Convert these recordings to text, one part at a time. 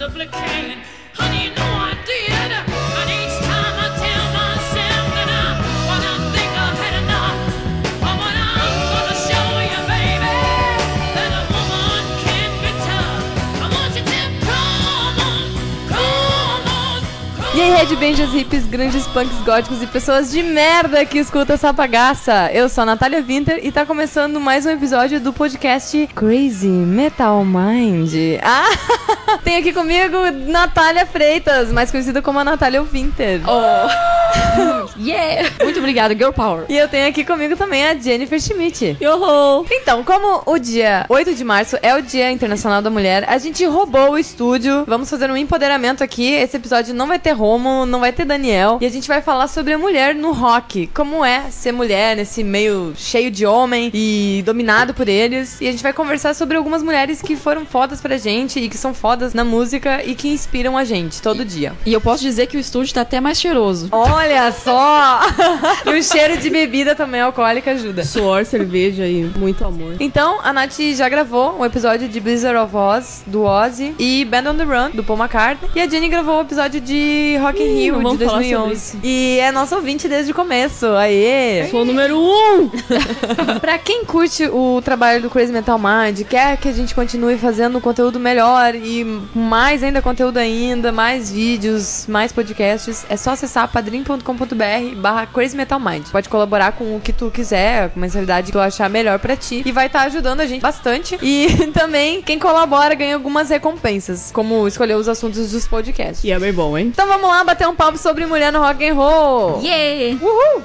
supplicating. Honey, you know I did. And each time I tell myself that when I think I've had enough, but when I'm gonna show you, baby, that a woman can be tough. I want you to come on, come on, come on. E aí, headbangers, hippies, grandes punks góticos e pessoas de merda que escuta essa bagaça. Eu sou a Natália Winter e tá começando mais um episódio do podcast Crazy Metal Mind. Tem aqui comigo Natália Freitas, mais conhecida como a Natália Winter. Yeah! Muito obrigada, Girl Power. E eu tenho aqui comigo também a Jennifer Schmidt. Yoho! Então, como o dia 8 de março é o Dia Internacional da Mulher, a gente roubou o estúdio. Vamos fazer um empoderamento aqui. Esse episódio não vai ter Romo, não vai ter Daniel. E a gente vai falar sobre a mulher no rock. Como é ser mulher nesse meio cheio de homem e dominado por eles. E a gente vai conversar sobre algumas mulheres que foram fodas pra gente e que são fodas na música e que inspiram a gente todo dia. E eu posso dizer que o estúdio tá até mais cheiroso. Olha só! E o cheiro de bebida também alcoólica ajuda. Suor, cerveja e muito amor. Então, a Nath já gravou um episódio de Blizzard of Oz, do Ozzy, e Band on the Run, do Paul McCartney. E a Jenny gravou o episódio de Rock in Rio, de 2011. E é nossa ouvinte desde o começo. Aê! Sou o número 1! Pra quem curte o trabalho do Crazy Metal Mind, quer que a gente continue fazendo conteúdo melhor e mais ainda conteúdo ainda, mais vídeos, mais podcasts, é só acessar padrim.com.br/Crazy Metal Mind. Pode colaborar com o que tu quiser, com a mensalidade que tu achar melhor pra ti, e vai estar ajudando a gente bastante. E também, quem colabora ganha algumas recompensas, como escolher os assuntos dos podcasts. E é bem bom, hein? Então vamos lá bater um papo sobre mulher no rock and roll. Yeah! Uhul!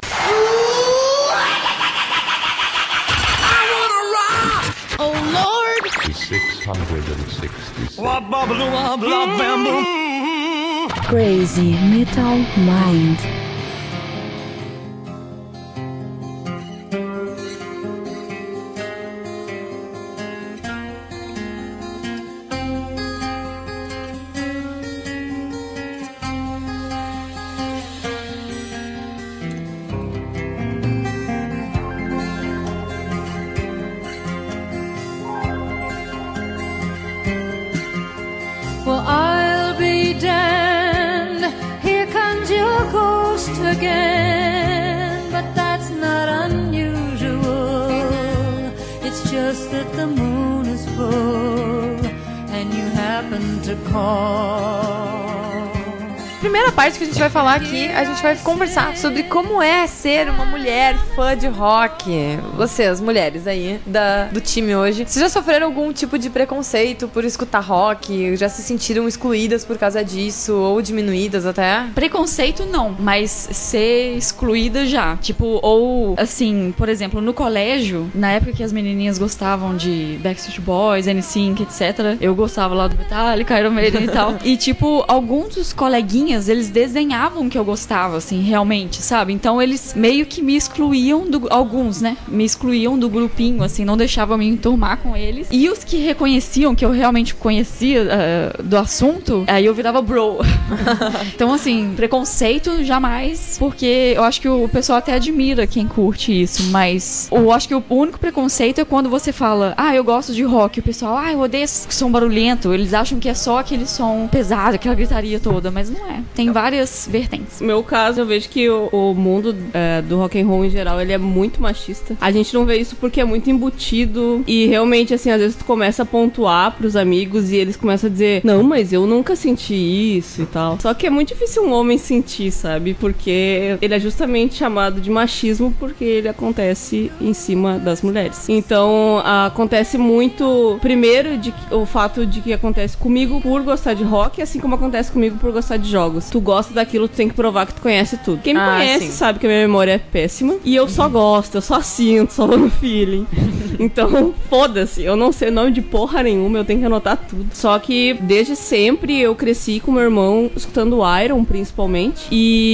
Oh Lord! 666. Crazy Metal Mind. Well, I'll be damned. Here comes your ghost again. But that's not unusual. It's just that the moon is full and you happen to call. Primeira parte que a gente vai falar aqui, a gente vai conversar sobre como é ser uma mulher fã de rock. Vocês, mulheres aí do time hoje, vocês já sofreram algum tipo de preconceito por escutar rock? Já se sentiram excluídas por causa disso? Ou diminuídas até? Preconceito não, mas ser excluída já. Tipo, ou assim, por exemplo, no colégio, na época que as menininhas gostavam de Backstreet Boys, NSYNC, etc., eu gostava lá do Metallica, Iron Maiden e tal. E tipo, alguns dos coleguinhas, eles desenhavam que eu gostava, assim, realmente, sabe? Então eles meio que me excluíam alguns, né? Me excluíam do grupinho, assim, não deixavam me enturmar com eles. E os que reconheciam que eu realmente conhecia do assunto, aí eu virava bro. Então, assim, preconceito jamais, porque eu acho que o pessoal até admira quem curte isso, mas eu acho que o único preconceito é quando você fala, eu gosto de rock, o pessoal, eu odeio esse som barulhento, eles acham que é só aquele som pesado, aquela gritaria toda, mas não é. Tem várias vertentes. No meu caso, eu vejo que o mundo do rock and roll em geral, ele é muito machista. A gente não vê isso porque é muito embutido e realmente, assim, às vezes tu começa a pontuar pros amigos e eles começam a dizer, não, mas eu nunca senti isso e tal. Só que é muito difícil um homem sentir, sabe? Porque ele é justamente chamado de machismo porque ele acontece em cima das mulheres. Então, acontece muito, primeiro, o fato de que acontece comigo por gostar de rock, assim como acontece comigo por gostar de jogos. Tu gosta daquilo, tu tem que provar que tu conhece tudo. Quem me conhece sabe que a minha memória é péssima. E eu só gosto, eu só sinto, só vou no feeling. Então, foda-se, eu não sei o nome de porra nenhuma, eu tenho que anotar tudo. Só que, desde sempre, eu cresci com meu irmão escutando Iron, principalmente.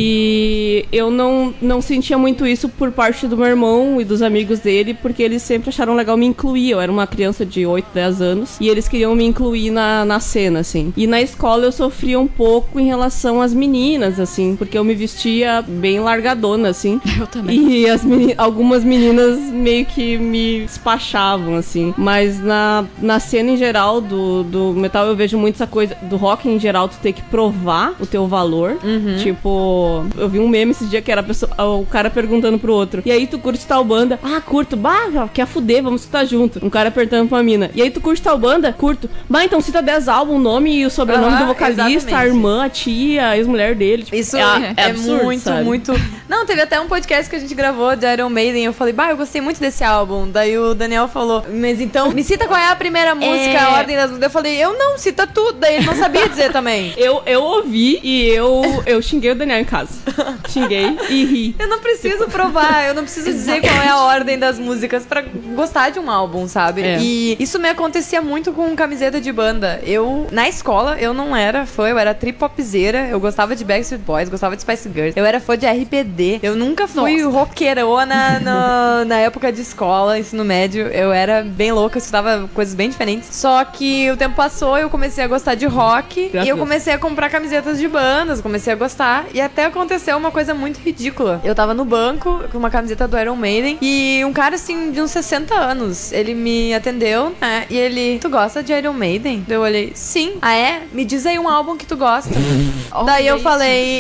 E eu não sentia muito isso por parte do meu irmão e dos amigos dele, porque eles sempre acharam legal me incluir. Eu era uma criança de 8, 10 anos, e eles queriam me incluir na cena, assim. E na escola eu sofria um pouco em relação são as meninas, assim, porque eu me vestia bem largadona, assim. Eu também. E algumas meninas meio que me despachavam, assim. Mas na cena em geral do metal eu vejo muito essa coisa do rock em geral, tu ter que provar o teu valor. Tipo, eu vi um meme esse dia que era o cara perguntando pro outro: e aí, tu curte tal banda? Ah, curto. Bah, quer fuder, vamos escutar junto. Um cara apertando pra mina: e aí, tu curte tal banda? Curto. Bah, então cita 10 álbuns, o nome e o sobrenome do vocalista, exatamente. a irmã, a tia, a ex-mulher dele. Tipo, Isso é absurdo, muito, sabe? muito... Não, teve até um podcast que a gente gravou de Iron Maiden. Eu falei, eu gostei muito desse álbum. Daí o Daniel falou, mas então, me cita qual é a primeira música, a ordem das músicas. Eu falei, eu não, cita tudo. Daí ele não sabia dizer também. Eu ouvi e eu xinguei o Daniel em casa. Xinguei e ri. Eu não preciso provar, eu não preciso dizer qual é a ordem das músicas pra gostar de um álbum, sabe? É. E isso me acontecia muito com camiseta de banda. Na escola, eu não era fã, eu era trip-hopzeira, eu gostava de Backstreet Boys, gostava de Spice Girls, eu era fã de RBD, eu nunca fui roqueirona na época de escola, ensino médio, eu era bem louca, eu estudava coisas bem diferentes. Só que o tempo passou, eu comecei a gostar de rock, e eu comecei a comprar camisetas de bandas, comecei a gostar, e até aconteceu uma coisa muito ridícula. Eu tava no banco com uma camiseta do Iron Maiden, e um cara assim, de uns 60 anos, ele me atendeu, né, e ele, tu gosta de Iron Maiden? Eu olhei, sim. Ah, é? Me diz aí um álbum que tu gosta. Daí eu falei,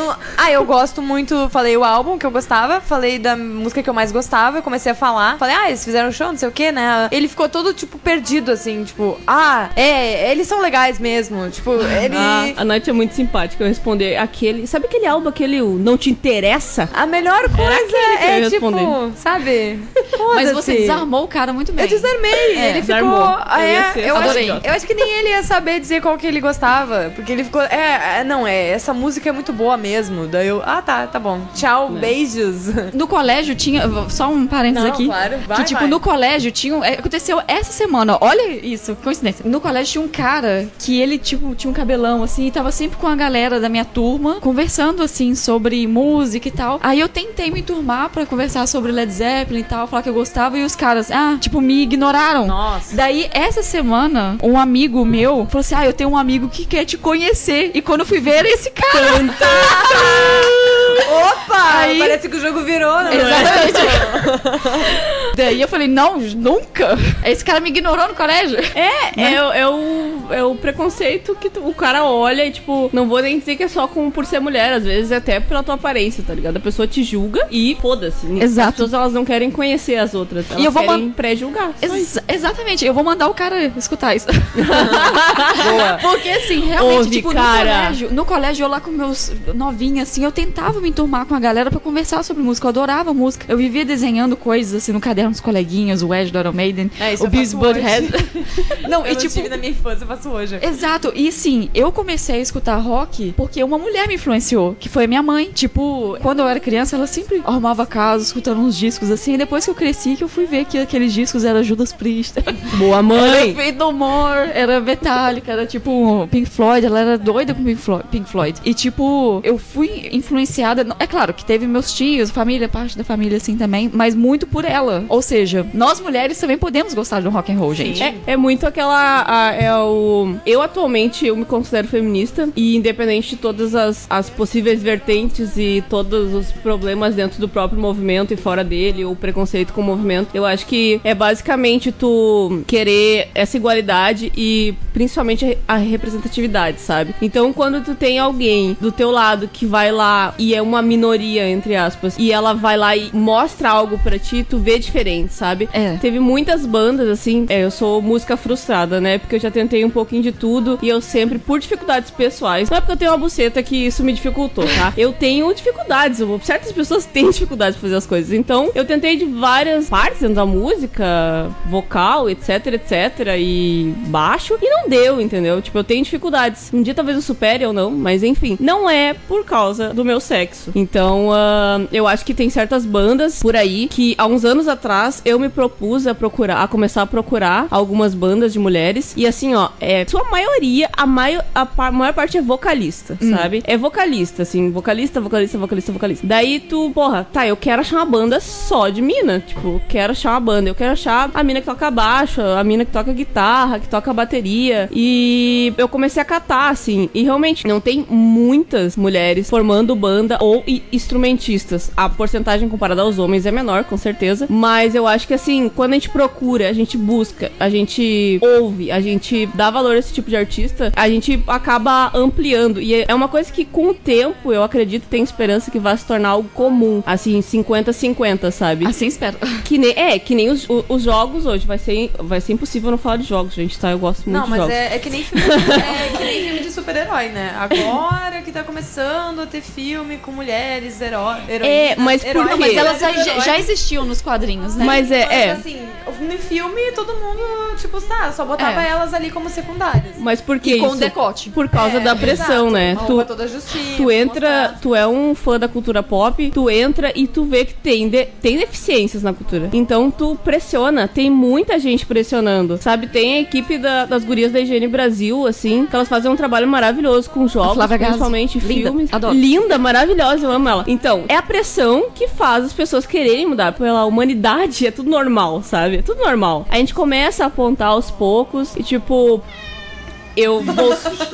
eu gosto muito, falei o álbum que eu gostava, falei da música que eu mais gostava, eu comecei a falar, falei, eles fizeram show, não sei o que, né? Ele ficou todo, tipo, perdido, assim, tipo, eles são legais mesmo, tipo, ele... A Nath é muito simpática, eu respondi sabe aquele álbum, o Não Te Interessa? A melhor coisa é, tipo, responder. sabe? Mas você desarmou o cara muito bem. Eu desarmei, ele ficou... desarmou. Eu Adorei. Eu acho que nem ele ia saber dizer qual que ele gostava, porque ele ficou, essa música é muito boa mesmo. Daí eu, tá bom. Tchau, beijos. No colégio tinha, só um parênteses Não, aqui, claro. Vai, que tipo, vai. no colégio tinha, aconteceu essa semana, olha isso, que coincidência. No colégio tinha um cara que ele, tipo, tinha um cabelão, assim, e tava sempre com a galera da minha turma, conversando, assim, sobre música e tal. Aí eu tentei me enturmar pra conversar sobre Led Zeppelin e tal, falar que eu gostava, e os caras, tipo, me ignoraram. Nossa. Daí, essa semana, um amigo meu falou assim, eu tenho um amigo que quer te conhecer. E quando eu fui ver, era esse cara. Opa! Aí- Parece que o jogo virou, né? Exatamente. Daí eu falei, não, nunca. Esse cara me ignorou no colégio. É o preconceito que o cara olha e, tipo, não vou nem dizer que é só por ser mulher, às vezes é até pela tua aparência, tá ligado? A pessoa te julga e foda-se. Exato. As pessoas, elas não querem conhecer as outras, elas eu vou querem pré-julgar. Só isso. Exatamente, eu vou mandar o cara escutar isso. Boa. Porque assim, realmente, Ouve, tipo, cara. no colégio, eu lá com meus novinhos, assim, eu tentava me enturmar com a galera pra conversar sobre música. Eu adorava música. Eu vivia desenhando coisas assim no caderno dos coleguinhas, o Edge do Iron Maiden, Isso o eu Beavis faço Butthead. Não, Eu não tive na minha infância, eu faço hoje. Exato, e sim, eu comecei a escutar rock porque uma mulher me influenciou, que foi a minha mãe. Tipo, quando eu era criança, ela sempre arrumava casa, escutando uns discos assim, e depois que eu cresci, que eu fui ver que aqueles discos eram Judas Priest. Boa mãe! Era Faith No More, era Metallica, era tipo Pink Floyd, ela era doida com Pink Floyd. E tipo, eu fui influenciada, é claro que teve meus tios, família, parte da família assim também, mas muito por ela. Ou seja, nós mulheres também podemos gostar de um rock and roll, gente. É muito eu atualmente eu me considero feminista e independente de todas as possíveis vertentes e todos os problemas dentro do próprio movimento e fora dele, ou preconceito com o movimento, eu acho que é basicamente tu querer essa igualdade e principalmente a representatividade, sabe? Então quando tu tem alguém do teu lado que vai lá e é uma minoria, entre aspas, e ela vai lá e mostra algo pra ti, tu vê diferente, sabe? É. Teve muitas bandas, assim, eu sou música frustrada, né? Porque eu já tentei um pouquinho de tudo e eu sempre, por dificuldades pessoais, não é porque eu tenho uma buceta que isso me dificultou, tá? Eu tenho dificuldades, certas pessoas têm dificuldades de fazer as coisas, então eu tentei de várias partes dentro da música, vocal, etc, e baixo, e não deu, entendeu? Tipo, eu tenho dificuldades. Um dia talvez eu supere ou não, mas enfim, não é por causa do meu sexo. Então, eu acho que tem certas bandas por aí que há uns anos atrás atrás, eu me propus a começar a procurar algumas bandas de mulheres. E assim, ó, sua maioria, a maior parte é vocalista, sabe? É vocalista, assim, vocalista. Daí tu, porra, tá, eu quero achar uma banda só de mina. Tipo, quero achar uma banda. Eu quero achar a mina que toca baixo, a mina que toca guitarra, que toca bateria. E eu comecei a catar, assim. E realmente, não tem muitas mulheres formando banda ou instrumentistas. A porcentagem comparada aos homens é menor, com certeza. Mas eu acho que, assim, quando a gente procura, a gente busca, a gente ouve, a gente dá valor a esse tipo de artista, a gente acaba ampliando. E é uma coisa que, com o tempo, eu acredito, tem esperança que vai se tornar algo comum. Assim, 50-50, sabe? Assim espero. Que nem os jogos hoje. Vai ser impossível não falar de jogos, gente, tá? Eu gosto muito de jogos. Não, mas é que nem filme de super-herói, né? Agora que tá começando a ter filme com mulheres, heroínas. Mas por Não, quê? mas elas já existiam nos quadrinhos, né? Mas assim, no filme todo mundo, tipo, só botava elas ali como secundárias. Mas por que E com isso? decote. Por causa da pressão, exato. né? Uma roupa toda justinha, Tu entra, mostrar. tu é um fã da cultura pop, tu entra e tu vê que tem deficiências na cultura. Então tu pressiona, tem muita gente pressionando, sabe? Tem a equipe das gurias da Higiene Brasil, assim, que elas fazem um trabalho maravilhoso com jogos, Flávia Gazi. principalmente Linda, filmes. adoro. Linda, maravilhosa, eu amo ela. Então, é a pressão que faz as pessoas quererem mudar. Pela humanidade, é tudo normal, sabe? É tudo normal. A gente começa a apontar aos poucos e, tipo... Eu vou...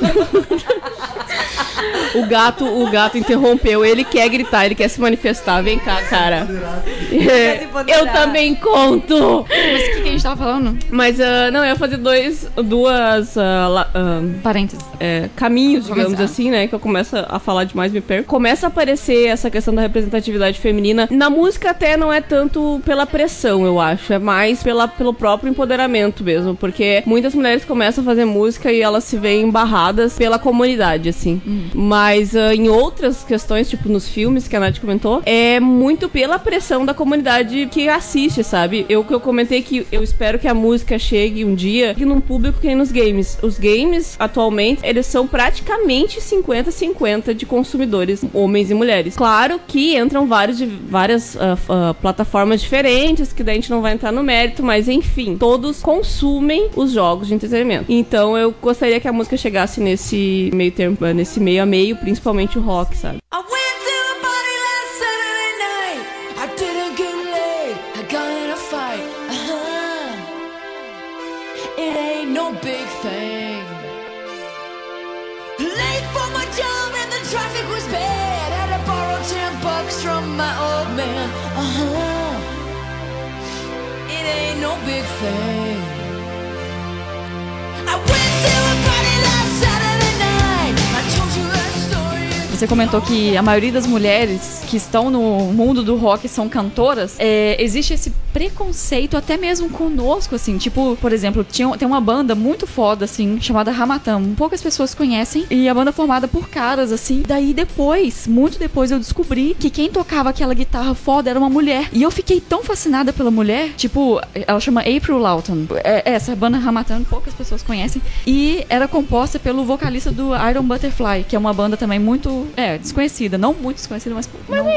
O gato interrompeu. Ele quer gritar, ele quer se manifestar. Vem cá, cara. Eu também conto. Mas o que a gente tava falando? Mas, não, eu ia fazer duas Parênteses. caminhos, digamos assim, né? Que eu começo a falar demais, me perco. Começa a aparecer essa questão da representatividade feminina. Na música até não é tanto pela pressão, eu acho. É mais pelo próprio empoderamento mesmo. Porque muitas mulheres começam a fazer música e elas se veem barradas pela comunidade, assim. Mas em outras questões, tipo nos filmes que a Nath comentou, é muito pela pressão da comunidade que assiste, sabe? Eu comentei que eu espero que a música chegue um dia num público que nem nos games. Os games, atualmente, eles são praticamente 50-50 de consumidores, homens e mulheres. Claro que entram várias plataformas diferentes, que daí a gente não vai entrar no mérito, mas enfim, todos consumem os jogos de entretenimento. Então eu gostaria que a música chegasse nesse meio termo, nesse meio a meio, principalmente o rock, sabe? I went to a party last Saturday night. I didn't get laid. I got in a fight. It ain't no big thing. Late for my job and the traffic was bad. Had to borrow $10 from my old man. It ain't no big thing. I went to a party last Saturday night. I told you that story. Você comentou que a maioria das mulheres que estão no mundo do rock são cantoras. Existe esse preconceito até mesmo conosco, assim. Tipo, por exemplo, tem uma banda muito foda, assim, chamada Ramatam. Poucas pessoas conhecem. E a banda é formada por caras, assim. Daí depois, muito depois, eu descobri que quem tocava aquela guitarra foda era uma mulher. E eu fiquei tão fascinada pela mulher. Tipo, ela chama April Lawton. Essa banda Ramatam, poucas pessoas conhecem. E era composta pelo vocalista do Iron Butterfly, que é uma banda também muito... desconhecida. Não muito desconhecida, mas...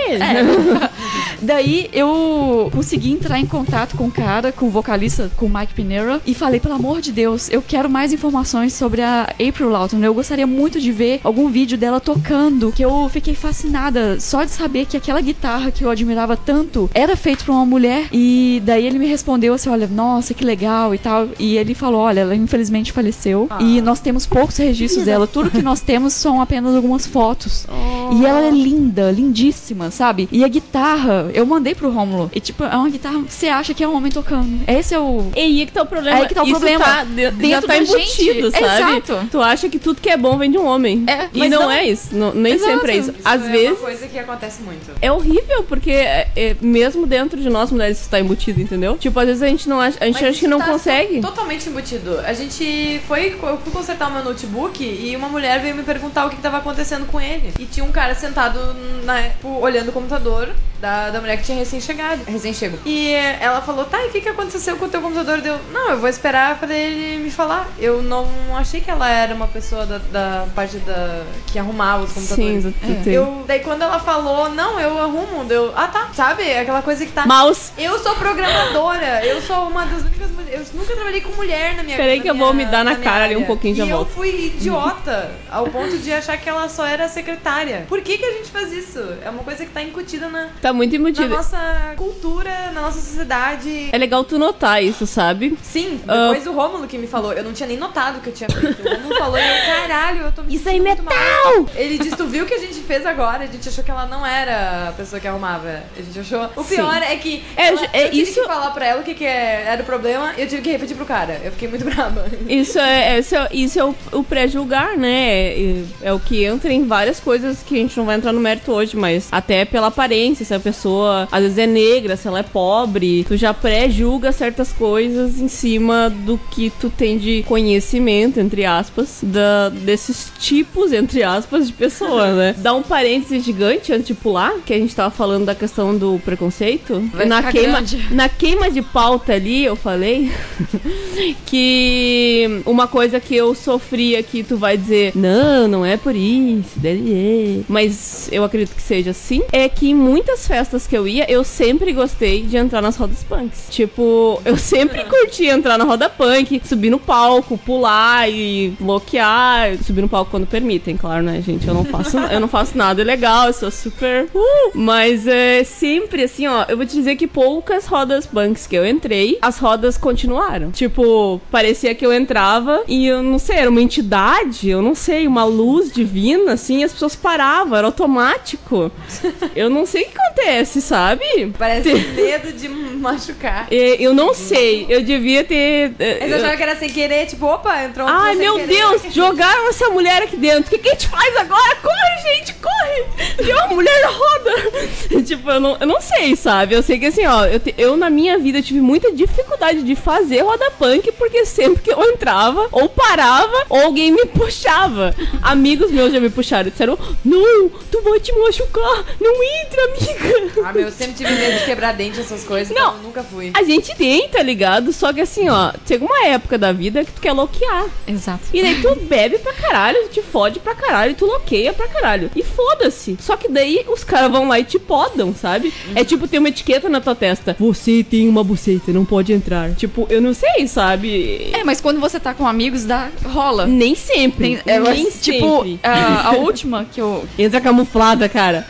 Daí eu consegui entrar em contato com o cara, com o vocalista, com o Mike Pinera, e falei, pelo amor de Deus, eu quero mais informações sobre a April Lawton. Eu gostaria muito de ver algum vídeo dela tocando, que eu fiquei fascinada só de saber que aquela guitarra que eu admirava tanto era feita por uma mulher. E daí ele me respondeu assim, olha, nossa, que legal e tal. E ele falou, olha, ela infelizmente faleceu e nós temos poucos registros dela. Tudo que nós temos são apenas algumas fotos. E ela é linda, lindíssima, sabe? E a guitarra, eu mandei pro Rômulo. E tipo, é uma guitarra que você acha que é um homem tocando. Esse é o... E aí que tá o problema. Aí que tá o Isso problema. já Dentro tá da embutido, gente. sabe? Exato. Tu acha que tudo que é bom vem de um homem. E mas não, não é isso. Nem Exato. sempre é isso. Isso Às é vezes... uma coisa que acontece muito. É horrível, porque mesmo dentro de nós, mulheres, isso tá embutido, entendeu? Tipo, às vezes a gente não acha, a gente Mas acha que não tá consegue. Totalmente embutido. Eu fui consertar o meu notebook e uma mulher veio me perguntar o que tava acontecendo com ele. E tinha um cara sentado olhando o computador da mulher que tinha recém-chego. E ela falou, tá, e o que aconteceu com o teu computador? Não, eu vou esperar pra ele me falar. Eu não achei que ela era uma pessoa da parte que arrumava os computadores. Sim, daí quando ela falou, não, eu arrumo, tá, sabe? Aquela coisa que tá... Mouse. Eu sou programadora, eu sou uma das únicas mulheres... Eu nunca trabalhei com mulher na minha vida. Peraí que eu vou me dar na cara ali um pouquinho, já volto. E eu fui idiota, ao ponto de achar que ela só era secretária. Por que a gente faz isso? É uma coisa que tá incutida Tá muito embutida. na nossa cultura, na nossa sociedade. É legal tu notar isso, sabe? Sim, depois o Rômulo que me falou. Eu não tinha nem notado que eu tinha feito. O Rômulo falou e eu, caralho, eu tô me Isso aí, sentindo muito metal! mal. Ele disse, tu viu o que a gente fez agora? A gente achou que ela não era a pessoa que arrumava. A gente achou... O pior é que eu tive que falar pra ela o que era o problema e eu tive que repetir pro cara. Eu fiquei muito brava. Isso é o pré-julgar, né? É o que entra em várias coisas que a gente não vai entrar no mérito hoje, mas até pela aparência, se a pessoa às vezes é negra, se ela é pobre, tu já pré-julga certas coisas em cima do que tu tem de conhecimento, entre aspas, desses tipos, entre aspas, de pessoa, né? Dá um parênteses gigante antes de pular, que a gente tava falando da questão do preconceito. Na queima de pauta ali, eu falei que uma coisa que eu sofria que tu vai dizer, não é por isso, mas eu acredito que seja assim, é que em muitas festas que eu ia, eu sempre gostei de entrar nas rodas punks. Tipo, eu sempre curti entrar na roda punk, subir no palco, pular e bloquear, subir no palco quando permitem, claro, né, gente? Eu não faço nada ilegal, eu sou super... Mas é sempre assim, ó, eu vou te dizer que poucas rodas punks que eu entrei, as rodas continuaram. Tipo, parecia que eu entrava e eu não sei, era uma entidade, eu não sei, uma luz divina, assim, e as pessoas paravam, era automático. Eu não sei o que acontece, sabe? Parece medo de machucar. Eu não sei, eu devia ter... Mas eu achava que era sem querer, tipo, opa, entrou um Ai, meu Deus, jogaram essa mulher aqui dentro. O que a gente faz agora? Corre, gente, corre! Tem uma mulher na roda. Tipo, eu não sei, sabe? Eu sei que assim, ó, eu na minha vida tive muita dificuldade de fazer roda punk, porque sempre que eu entrava, ou parava, ou alguém me puxava. Amigos meus já me puxaram e disseram, não, tu vai te machucar, não entra, amiga. Eu sempre tive medo de quebrar dente, essas coisas, não, então eu nunca fui. A gente tem, tá ligado? Só que assim, ó, chega uma época da vida que tu quer loquear. Exato. E daí tu bebe pra caralho, te fode pra caralho, tu loqueia pra caralho. E foda-se. Só que daí os caras vão lá e te podam, sabe? É tipo, tem uma etiqueta na tua testa. Você tem uma buceta, não pode entrar. Tipo, eu não sei, sabe? Mas quando você tá com amigos, rola. Nem sempre. Nem tipo, sempre. A última que eu... Entra camuflada, cara.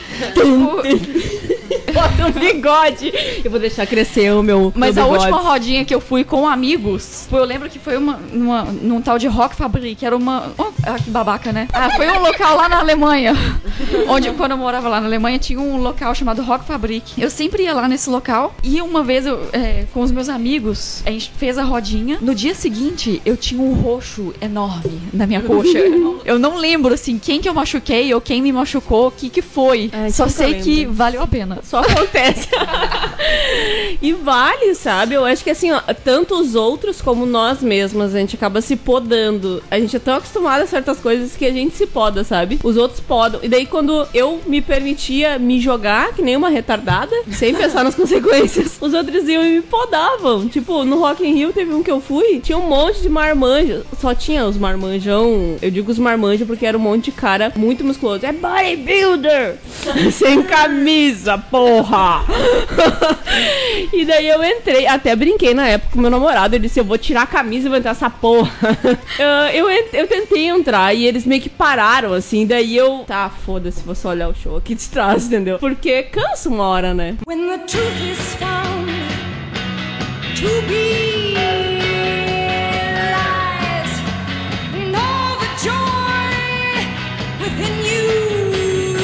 Bota um bigode. Eu vou deixar crescer o meu Mas meu a bigode. última rodinha que eu fui com amigos, eu lembro que foi num tal de Rock Fabrik, que era que babaca, né? Foi um local lá na Alemanha. Quando eu morava lá na Alemanha, tinha um local chamado Rock Fabrik. Eu sempre ia lá nesse local. E uma vez, com os meus amigos, a gente fez a rodinha. No dia seguinte, eu tinha um roxo enorme na minha coxa. Eu não lembro, assim, quem que eu machuquei ou quem me machucou, o que foi. Só sei que valeu a pena. Só acontece. E vale, sabe? Eu acho que assim, ó, tanto os outros como nós mesmas, a gente acaba se podando. A gente é tão acostumado a certas coisas que a gente se poda, sabe? Os outros podam. E daí quando eu me permitia me jogar, que nem uma retardada, sem pensar nas consequências, os outros iam e me podavam. Tipo, no Rock in Rio teve um que eu fui, tinha um monte de marmanjos. Só tinha os marmanjão. Eu digo os marmanjos porque era um monte de cara muito musculoso. É bodybuilder! Sem camisa, porra! E daí eu entrei, até brinquei na época com meu namorado. Ele disse, eu vou tirar a camisa e vou entrar essa porra. Eu tentei entrar e eles meio que pararam, assim. Daí eu, tá, foda-se, vou só olhar o show aqui de trás, entendeu? Porque cansa uma hora, né? When the truth is found to be lies, and all the joy within you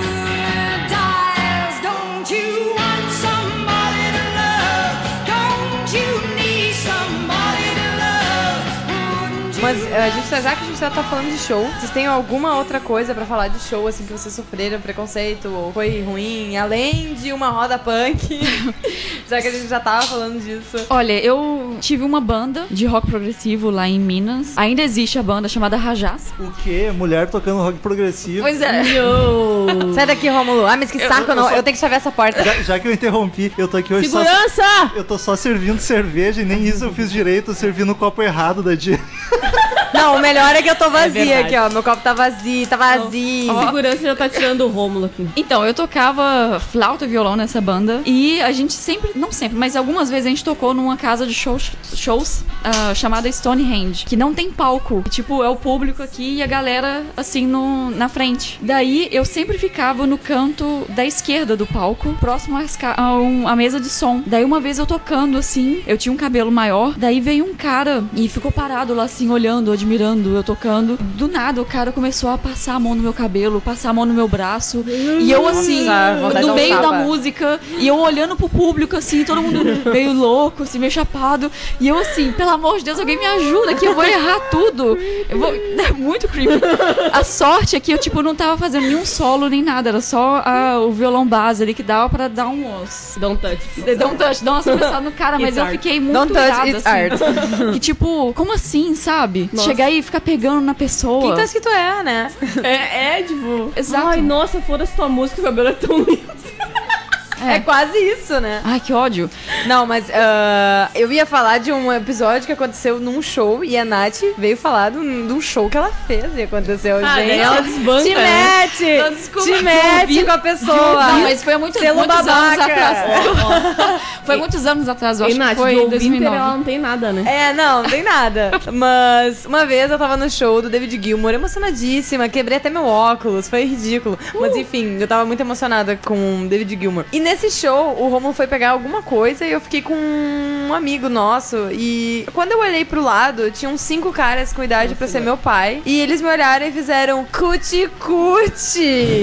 dies. Don't you want somebody to love? Don't you need somebody to love? Mas já que a gente tá falando de show, vocês têm alguma outra coisa pra falar de show, assim, que vocês sofreram preconceito ou foi ruim, além de uma roda punk? Vocês Já que a gente já tava falando disso. Olha, eu tive uma banda de rock progressivo lá em Minas. Ainda existe a banda chamada Rajás. O quê? Mulher tocando rock progressivo. Pois é. Sai daqui, Rômulo. Ah, mas que saco, eu tenho que chavear essa porta. Já que eu interrompi, eu tô aqui hoje Segurança! Eu tô só servindo cerveja e nem isso eu fiz direito, eu servi no copo errado da dia. Não, o melhor é que eu tô vazia verdade. aqui, ó. Meu copo tá vazio, tá vazio. A segurança já tá tirando o Rômulo aqui. Então, eu tocava flauta e violão nessa banda. E a gente sempre, não sempre, mas algumas vezes a gente tocou numa casa de shows chamada Stonehenge, que não tem palco. E, tipo, é o público aqui e a galera, assim, na frente. Daí, eu sempre ficava no canto da esquerda do palco, próximo à mesa de som. Daí, uma vez eu tocando, assim, eu tinha um cabelo maior. Daí, veio um cara e ficou parado lá, assim, olhando, admirando eu tocando. Do nada, o cara começou a passar a mão no meu cabelo, passar a mão no meu braço. E eu, assim, Nossa, vontade de no dar um meio da tapa. música, e eu olhando pro público, assim, todo mundo meio louco, assim, meio chapado. E eu, assim, pelo amor de Deus, alguém me ajuda, que eu vou errar tudo. É muito creepy. A sorte é que eu, tipo, não tava fazendo nenhum solo nem nada, era só o violão base ali que dava pra dar uns... Don't touch. Dá uma tropeçada no cara, mas It's eu art. fiquei muito Don't touch, irada, it's assim. art. Que tipo, como assim, sabe? Nossa. Chegar aí e ficar pegando na pessoa. Quem tá escrito é, né? Tipo... Exato. Ai, nossa, foda-se tua música, o cabelo é tão lindo. É quase isso, né? Ai, que ódio. Não, mas eu ia falar de um episódio que aconteceu num show e a Nath veio falar de um show que ela fez e aconteceu, daí gente. ela desbanca, te né? mete! Não, desculpa, te mete com a pessoa! Não, mas foi há muitos Selo anos babaca. atrás. Foi muitos anos atrás, eu E acho Nath, que foi do em ouvinte, 2009. ela não tem nada, né? É, não tem nada. Mas uma vez eu tava no show do David Gilmour, emocionadíssima, quebrei até meu óculos, foi ridículo. Mas enfim, eu tava muito emocionada com o David Gilmour. E nesse show, o Romulo foi pegar alguma coisa e eu fiquei com um amigo nosso. E quando eu olhei pro lado, tinham 5 caras com idade pra ser meu pai. E eles me olharam e fizeram cuti-cuti.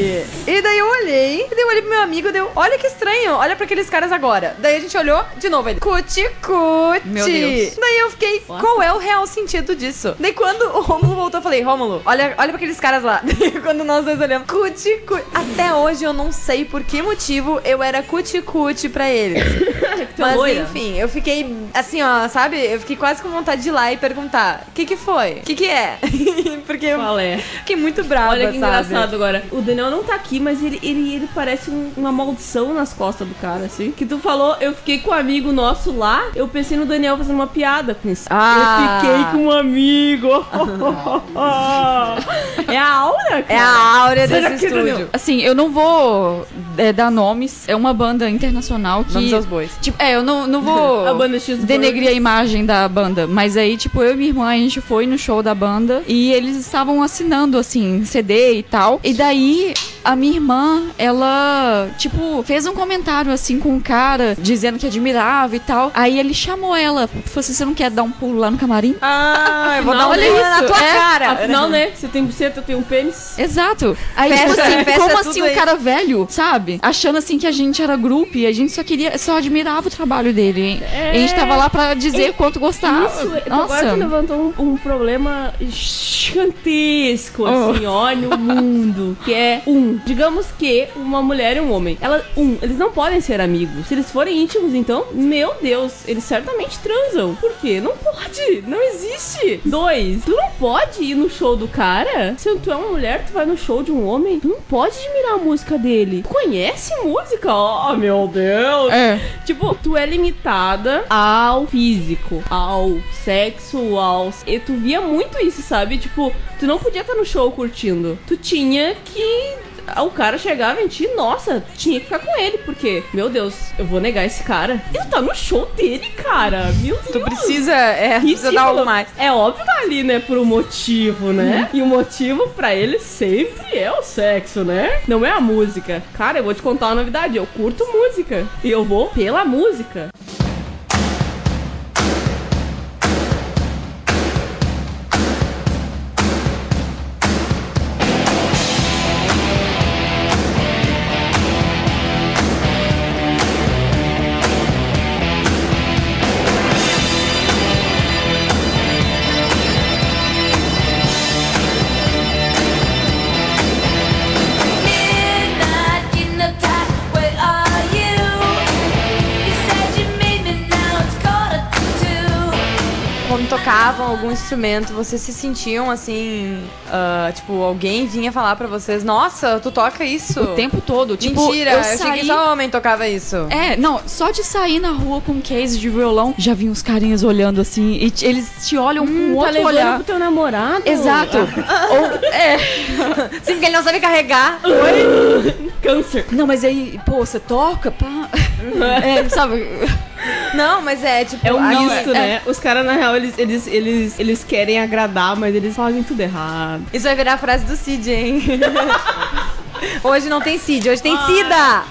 E daí eu olhei pro meu amigo e deu, olha que estranho, olha pra aqueles caras agora. Daí a gente olhou de novo, ele, cuti-cuti. Meu Deus. Daí eu fiquei, qual é o real sentido disso? Daí quando o Rômulo voltou, eu falei, Rômulo, olha pra aqueles caras lá. Daí quando nós dois olhamos, cuti-cuti. Até hoje eu não sei por que motivo eu era cuti-cuti pra eles. Mas loira. enfim, eu fiquei assim, ó, sabe? Eu fiquei quase com vontade de ir lá e perguntar, o que foi? O que é? Porque eu Qual é? fiquei muito brava, Olha que sabe? engraçado agora. O Daniel não tá aqui, mas ele parece uma maldição nas costas do cara, assim. Que tu falou, eu fiquei com um amigo nosso lá, eu pensei no Daniel fazendo uma piada com isso. Ah. Eu fiquei com um amigo. É a aura, cara. É a áurea Será desse que, Daniel? estúdio. Assim, eu não vou dar nomes. É uma banda internacional que... Vamos aos bois. Tipo, eu não vou A banda X denegrir a imagem da banda. Mas aí, tipo, eu e minha irmã, a gente foi no show da banda e eles estavam assinando, assim, CD e tal. E daí, a minha irmã, ela, tipo, fez um comentário, assim, com o cara, dizendo que admirava e tal. Aí ele chamou ela. Falou assim, você não quer dar um pulo lá no camarim? Ah, eu vou Não, dar um olha pulo na isso, tua é. cara. Afinal, né? Você tem buceta, eu tenho um pênis. Exato. Aí, Fecha, tipo assim, fecha como tudo assim aí. o cara velho, sabe? Achando assim que a gente era grupo e a gente só admirava o trabalho dele. Hein? É. E a gente tava lá pra dizer quanto gostava. Isso, Nossa. agora tu levantou um problema gigantesco, assim, ó, no mundo. Que é, digamos que uma mulher e um homem. Eles não podem ser amigos. Se eles forem íntimos, então, meu Deus, eles certamente transam. Por quê? Não pode, não existe. 2, tu não pode ir no show do cara. Se tu é uma mulher, tu vai no show de um homem, tu não pode admirar a música dele. Tu conhece música? Oh, meu Deus. É. Tipo, tu é limitada ao físico, ao sexo, e tu via muito isso, sabe? Tipo, tu não podia estar no show curtindo. Tu tinha que... O cara chegava em ti, nossa, tinha que ficar com ele, porque, meu Deus, eu vou negar esse cara. Ele tá no show dele, cara. Meu Deus. Tu precisa dar algo mais. É óbvio que tá ali, né, por um motivo, né? E o motivo pra ele sempre é o sexo, né? Não é a música. Cara, eu vou te contar uma novidade. Eu curto música. E eu vou pela música. Midnight in the top, where are you? You said you tocavam algum instrumento, vocês se sentiam assim, tipo, alguém vinha falar pra vocês, nossa, tu toca isso? O tempo todo. Tipo, Mentira, eu achei que só homem tocava isso. Não, só de sair na rua com um case de violão, já vi uns carinhas olhando assim, e eles te olham com Tá outro levando olhar. pro teu namorado? Exato. Sim, porque ele não sabe carregar. Câncer. Não, mas aí, pô, você toca, pá. Sabe? Não, mas é tipo... É um aí- misto, né? Os caras, na real, eles querem agradar, mas eles fazem tudo errado. Isso vai virar a frase do Cid, hein? Hoje não tem Cid, hoje tem Cida!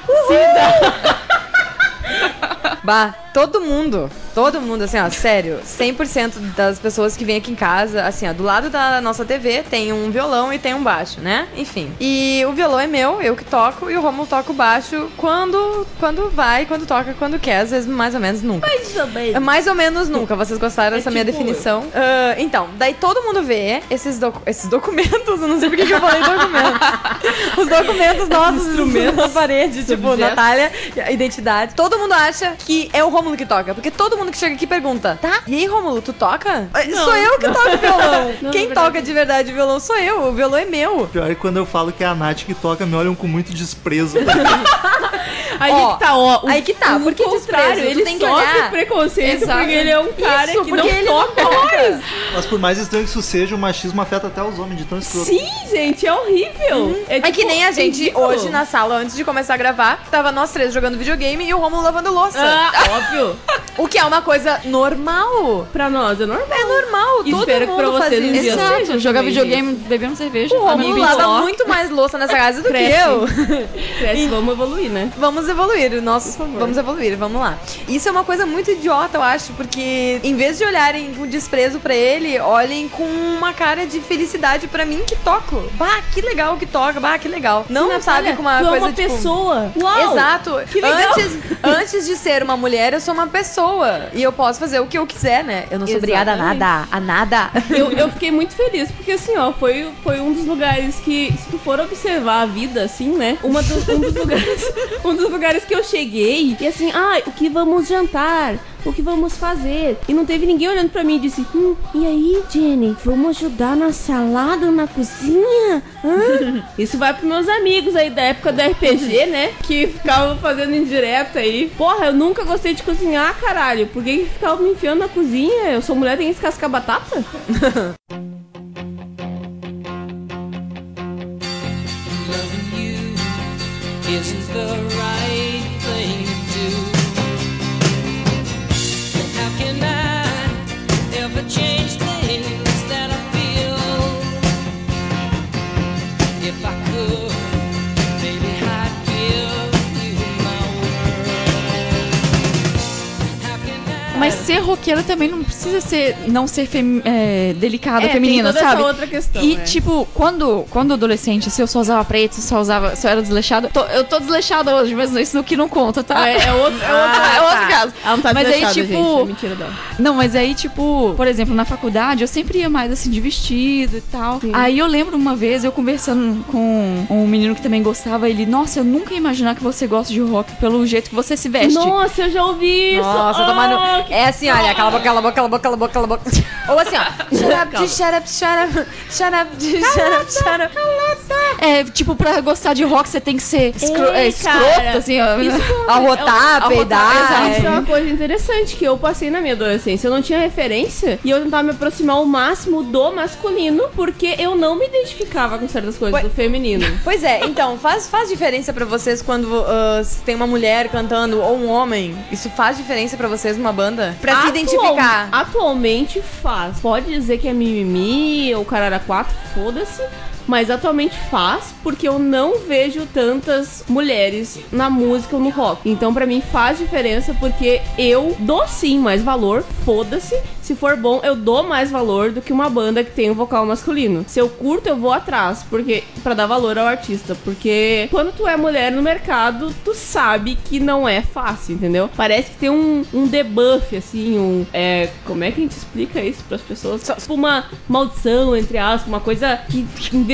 Bah, todo mundo, assim, ó, sério, 100% das pessoas que vêm aqui em casa, assim, ó, do lado da nossa TV tem um violão e tem um baixo, né? Enfim. E o violão é meu, eu que toco, e o Rômulo toca o baixo quando vai, quando toca, quando quer, às vezes mais ou menos nunca. Mais ou menos nunca, vocês gostaram dessa minha definição? Então, daí todo mundo vê esses documentos, eu não sei por que eu falei documentos. Os documentos nossos, instrumentos na parede, tipo, objetos. Natália, identidade. Todo mundo acha que é o Rômulo que toca, porque todo mundo que chega aqui pergunta, tá? E aí, Rômulo, tu toca? Sou eu que toco violão. Não, Quem é verdade. toca de verdade violão sou eu, o violão é meu. Pior é que quando eu falo que é a Nath que toca, me olham com muito desprezo. Aí Ó, que tá, ó. aí que tá, o por que contrário, desprezo? Tu ele tem que sofre olhar. preconceito Exato. porque ele é um cara Isso, que porque não ele toca não toca. mais. Mas por mais estranho que isso seja, o machismo afeta até os homens de tão escroto. Sim, gente, é horrível. É que tipo, nem a gente ridículo. hoje na sala, antes de começar a gravar, tava nós três jogando videogame e o Rômulo lavando louça. Óbvio. O que é uma coisa normal. Pra nós é normal. É normal, E todo espero que mundo pra faz vocês isso. um dia Exato, seja jogar também, videogame, bebendo cerveja. O Rômulo amigos. lava ó. muito mais louça nessa casa do que Cresce. eu. Cresce, vamos evoluir, né? Vamos evoluir, vamos evoluir, vamos lá. Isso é uma coisa muito idiota, eu acho, porque em vez de olharem com desprezo pra ele, olhem com uma cara de felicidade pra mim que toco. Bah, que legal que toca, bah, que legal. Não Natália, sabe com uma tu é coisa uma tipo... pessoa. Uau. Exato. Que legal. Antes de ser uma mulher, eu sou uma pessoa. E eu posso fazer o que eu quiser, né? Eu não sou obrigada a nada. A nada. Eu fiquei muito feliz, porque assim, ó, foi um dos lugares que, se tu for observar a vida, assim, né? Um dos lugares que eu cheguei, e assim, o que vamos jantar? O que vamos fazer? E não teve ninguém olhando pra mim e disse, e aí, Jenny, vamos ajudar na salada, na cozinha? Hã? Isso vai pros meus amigos aí da época do RPG, né? Que ficavam fazendo indireta aí. Porra, eu nunca gostei de cozinhar, caralho. Por que ficavam me enfiando na cozinha? Eu sou mulher, tenho que descascar batata? Loving you isn't the right thing to do. How can I ever change things that I feel? If I could, baby, I'd give you my world. How can I? Mas ser roqueiro também não precisa ser delicada, Tem feminina, toda sabe? essa outra questão, E, né? tipo, quando adolescente, se eu só usava preto, se eu era desleixada. Eu tô desleixada hoje, mas isso aqui não conta, tá? É outro caso. Ela não tá Mas aí, desleixada, tipo, gente, é mentira dela. Não, mas aí, tipo, por exemplo, na faculdade, eu sempre ia mais, assim, de vestido e tal. Sim. Aí eu lembro uma vez, eu conversando com um menino que também gostava, ele, nossa, eu nunca ia imaginar que você gosta de rock pelo jeito que você se veste. Nossa, eu já ouvi isso. Nossa, tomando. Que É assim, olha, cala a boca, cala a boca, cala a boca, cala a boca, cala a boca. Ou assim, ó. Shut up, shut up, shut up, shut up, shut up, shut up. É, tipo, pra gostar de rock, você tem que ser Ei, escroto, cara, assim, ó. Arrotar, peidar. Isso é uma coisa interessante que eu passei na minha adolescência. Eu não tinha referência e eu tentava me aproximar ao máximo do masculino porque eu não me identificava com certas coisas do feminino. Pois é, então, faz diferença pra vocês quando se tem uma mulher cantando ou um homem? Isso faz diferença pra vocês numa banda? Pra se identificar? Atualmente faz. Pode dizer que é mimimi ou carara 4, foda-se. Mas atualmente faz, porque eu não vejo tantas mulheres na música ou no rock. Então pra mim faz diferença, porque eu dou sim mais valor, foda-se. Se for bom, eu dou mais valor do que uma banda que tem um vocal masculino. Se eu curto, eu vou atrás, porque pra dar valor ao artista. Porque quando tu é mulher no mercado, tu sabe que não é fácil, entendeu? Parece que tem um debuff, assim, como é que a gente explica isso pras pessoas? Tipo uma maldição, entre aspas, uma coisa que em vez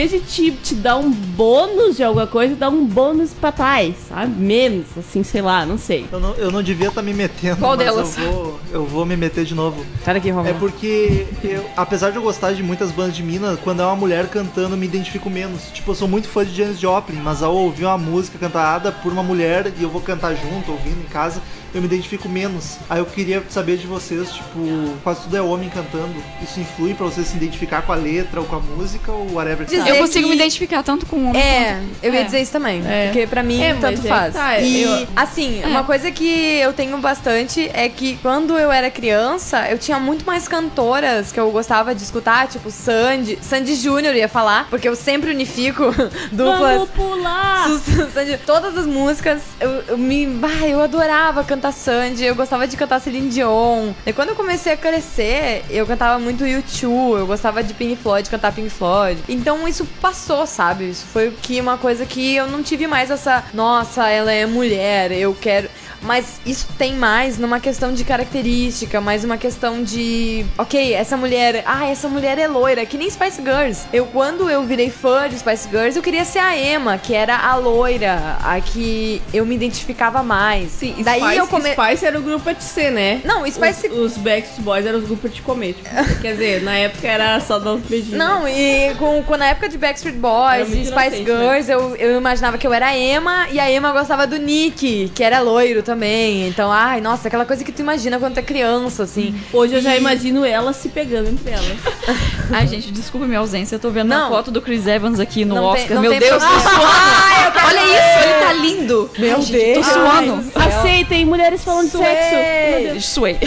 vez de te dar um bônus de alguma coisa, dá um bônus pra trás, sabe? Menos, assim, sei lá, não sei. Eu não devia estar me metendo, Qual mas delas? eu vou me meter de novo. Sai daqui, É Romano. porque, apesar de eu gostar de muitas bandas de mina, quando é uma mulher cantando, eu me identifico menos. Tipo, eu sou muito fã de Janis Joplin, mas ao ouvir uma música cantada por uma mulher e eu vou cantar junto, ouvindo em casa, eu me identifico menos. Aí eu queria saber de vocês, tipo, quase tudo é homem cantando. Isso influi pra você se identificar com a letra ou com a música ou whatever? Dizer Eu consigo que- me identificar tanto com um homem Eu ia É. dizer isso também. É. Porque pra mim, É, mas tanto é faz. que tá, E, eu- assim, uma coisa que eu tenho bastante é que quando eu era criança, eu tinha muito mais cantoras que eu gostava de escutar, tipo Sandy Júnior ia falar, porque eu sempre unifico duplas. Vamos pular! Sandy, todas as músicas, eu adorava cantar Sandy, eu gostava de cantar Celine Dion. E quando eu comecei a crescer, eu cantava muito U2, eu gostava de Pink Floyd, cantar Pink Floyd. Então isso passou, sabe? Isso foi uma coisa que eu não tive mais essa, nossa, ela é mulher, eu quero. Mas isso tem mais numa questão de característica, mais uma questão de... Ok, essa mulher é loira, que nem Spice Girls. Quando eu virei fã de Spice Girls, eu queria ser a Emma, que era a loira, a que eu me identificava mais. Sim, Daí Spice, eu Spice era o grupo de C, né? Não, Spice... Os Backstreet Boys eram os grupos de comer. Tipo, quer dizer, na época era só dar uns beijinhos. Não, e na época de Backstreet Boys Era e muito Spice inocente, Girls, eu imaginava que eu era a Emma, e a Emma gostava do Nick, que era loiro também. Então, ai, nossa, aquela coisa que tu imagina quando tu é criança, assim. Hoje eu já imagino ela se pegando entre elas. Ai, gente, desculpa minha ausência. Eu tô vendo Não. a foto do Chris Evans aqui no Não tem- Oscar. não Meu tem Deus, tô problema. suando. Olha isso, ele tá lindo. Meu Ai, gente, Deus. tô suando. Aceitem mulheres falando de Suei. sexo. Meu Deus. Suei.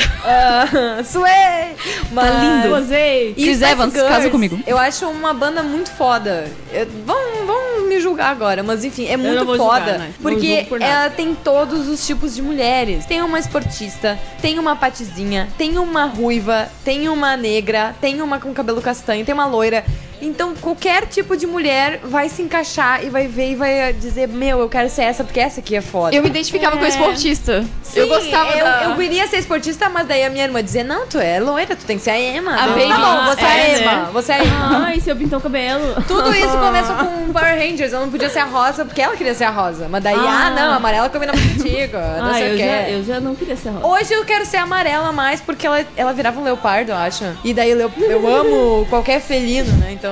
Suei! Mas... lindo. Gozei. E Chris Spice Evans, Girls, casa comigo. Eu acho uma banda muito foda. Vão me julgar agora, mas enfim, é muito não vou foda. julgar, né? Não Porque julgo por nada. ela tem todos os tipos de mulheres. Tem uma esportista, tem uma patizinha, tem uma ruiva, tem uma negra, tem uma com cabelo castanho, tem uma loira. Então, qualquer tipo de mulher vai se encaixar e vai ver e vai dizer: Meu, eu quero ser essa porque essa aqui é foda. Eu me identificava com a esportista. Sim, eu gostava eu queria ser esportista, mas daí a minha irmã dizia: Não, tu é loira, tu tem que ser a Emma. A Não, Baby. tá bom, você é a É, Emma. né? Você é a Emma. Ai, se eu pintar o cabelo. Tudo isso começa com Power Rangers. Eu não podia ser a rosa porque ela queria ser a rosa. Mas daí, não, a amarela combina contigo. Não sei o que. eu já não queria ser rosa. Hoje eu quero ser amarela mais porque ela virava um leopardo, eu acho. E daí eu amo qualquer felino, né? Então.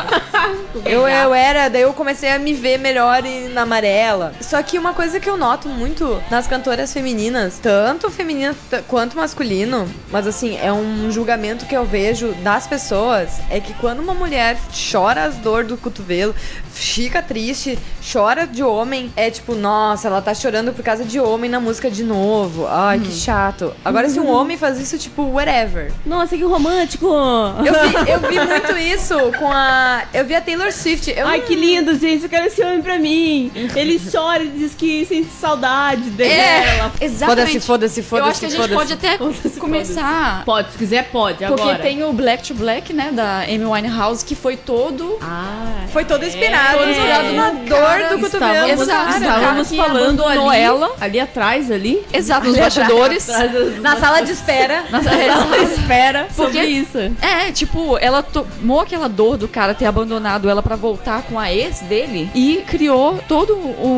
Daí eu comecei a me ver melhor na amarela. Só que uma coisa que eu noto muito nas cantoras femininas, tanto feminino quanto masculino, mas assim, é um julgamento que eu vejo das pessoas, é que quando uma mulher chora as dores do cotovelo, fica triste, chora de homem, é tipo, nossa, ela tá chorando por causa de homem na música de novo. Ai, que chato. Agora, se um homem faz isso, tipo, whatever. Nossa, que romântico. Eu vi muito isso eu vi a Taylor Swift. Ai, que lindo, gente. Eu quero esse homem pra mim. Ele chora e diz que sente saudade dela. Exatamente. Foda-se. Eu acho que a gente pode até Foda-se, começar. Pode, se quiser, pode. Porque Agora. tem o Black to Black, né, da Amy Winehouse, que foi todo... Foi todo inspirado, todo inspirado na no dor cara. do cotovelo. Exato. Estávamos que falando abandonou ali, ela. ali atrás, ali. Exato, nos bastidores. Na sala de espera. Espera sobre Porque- isso. É, tipo, ela tomou aquela dor do cara ter abandonado ela pra voltar com a ex dele e criou todo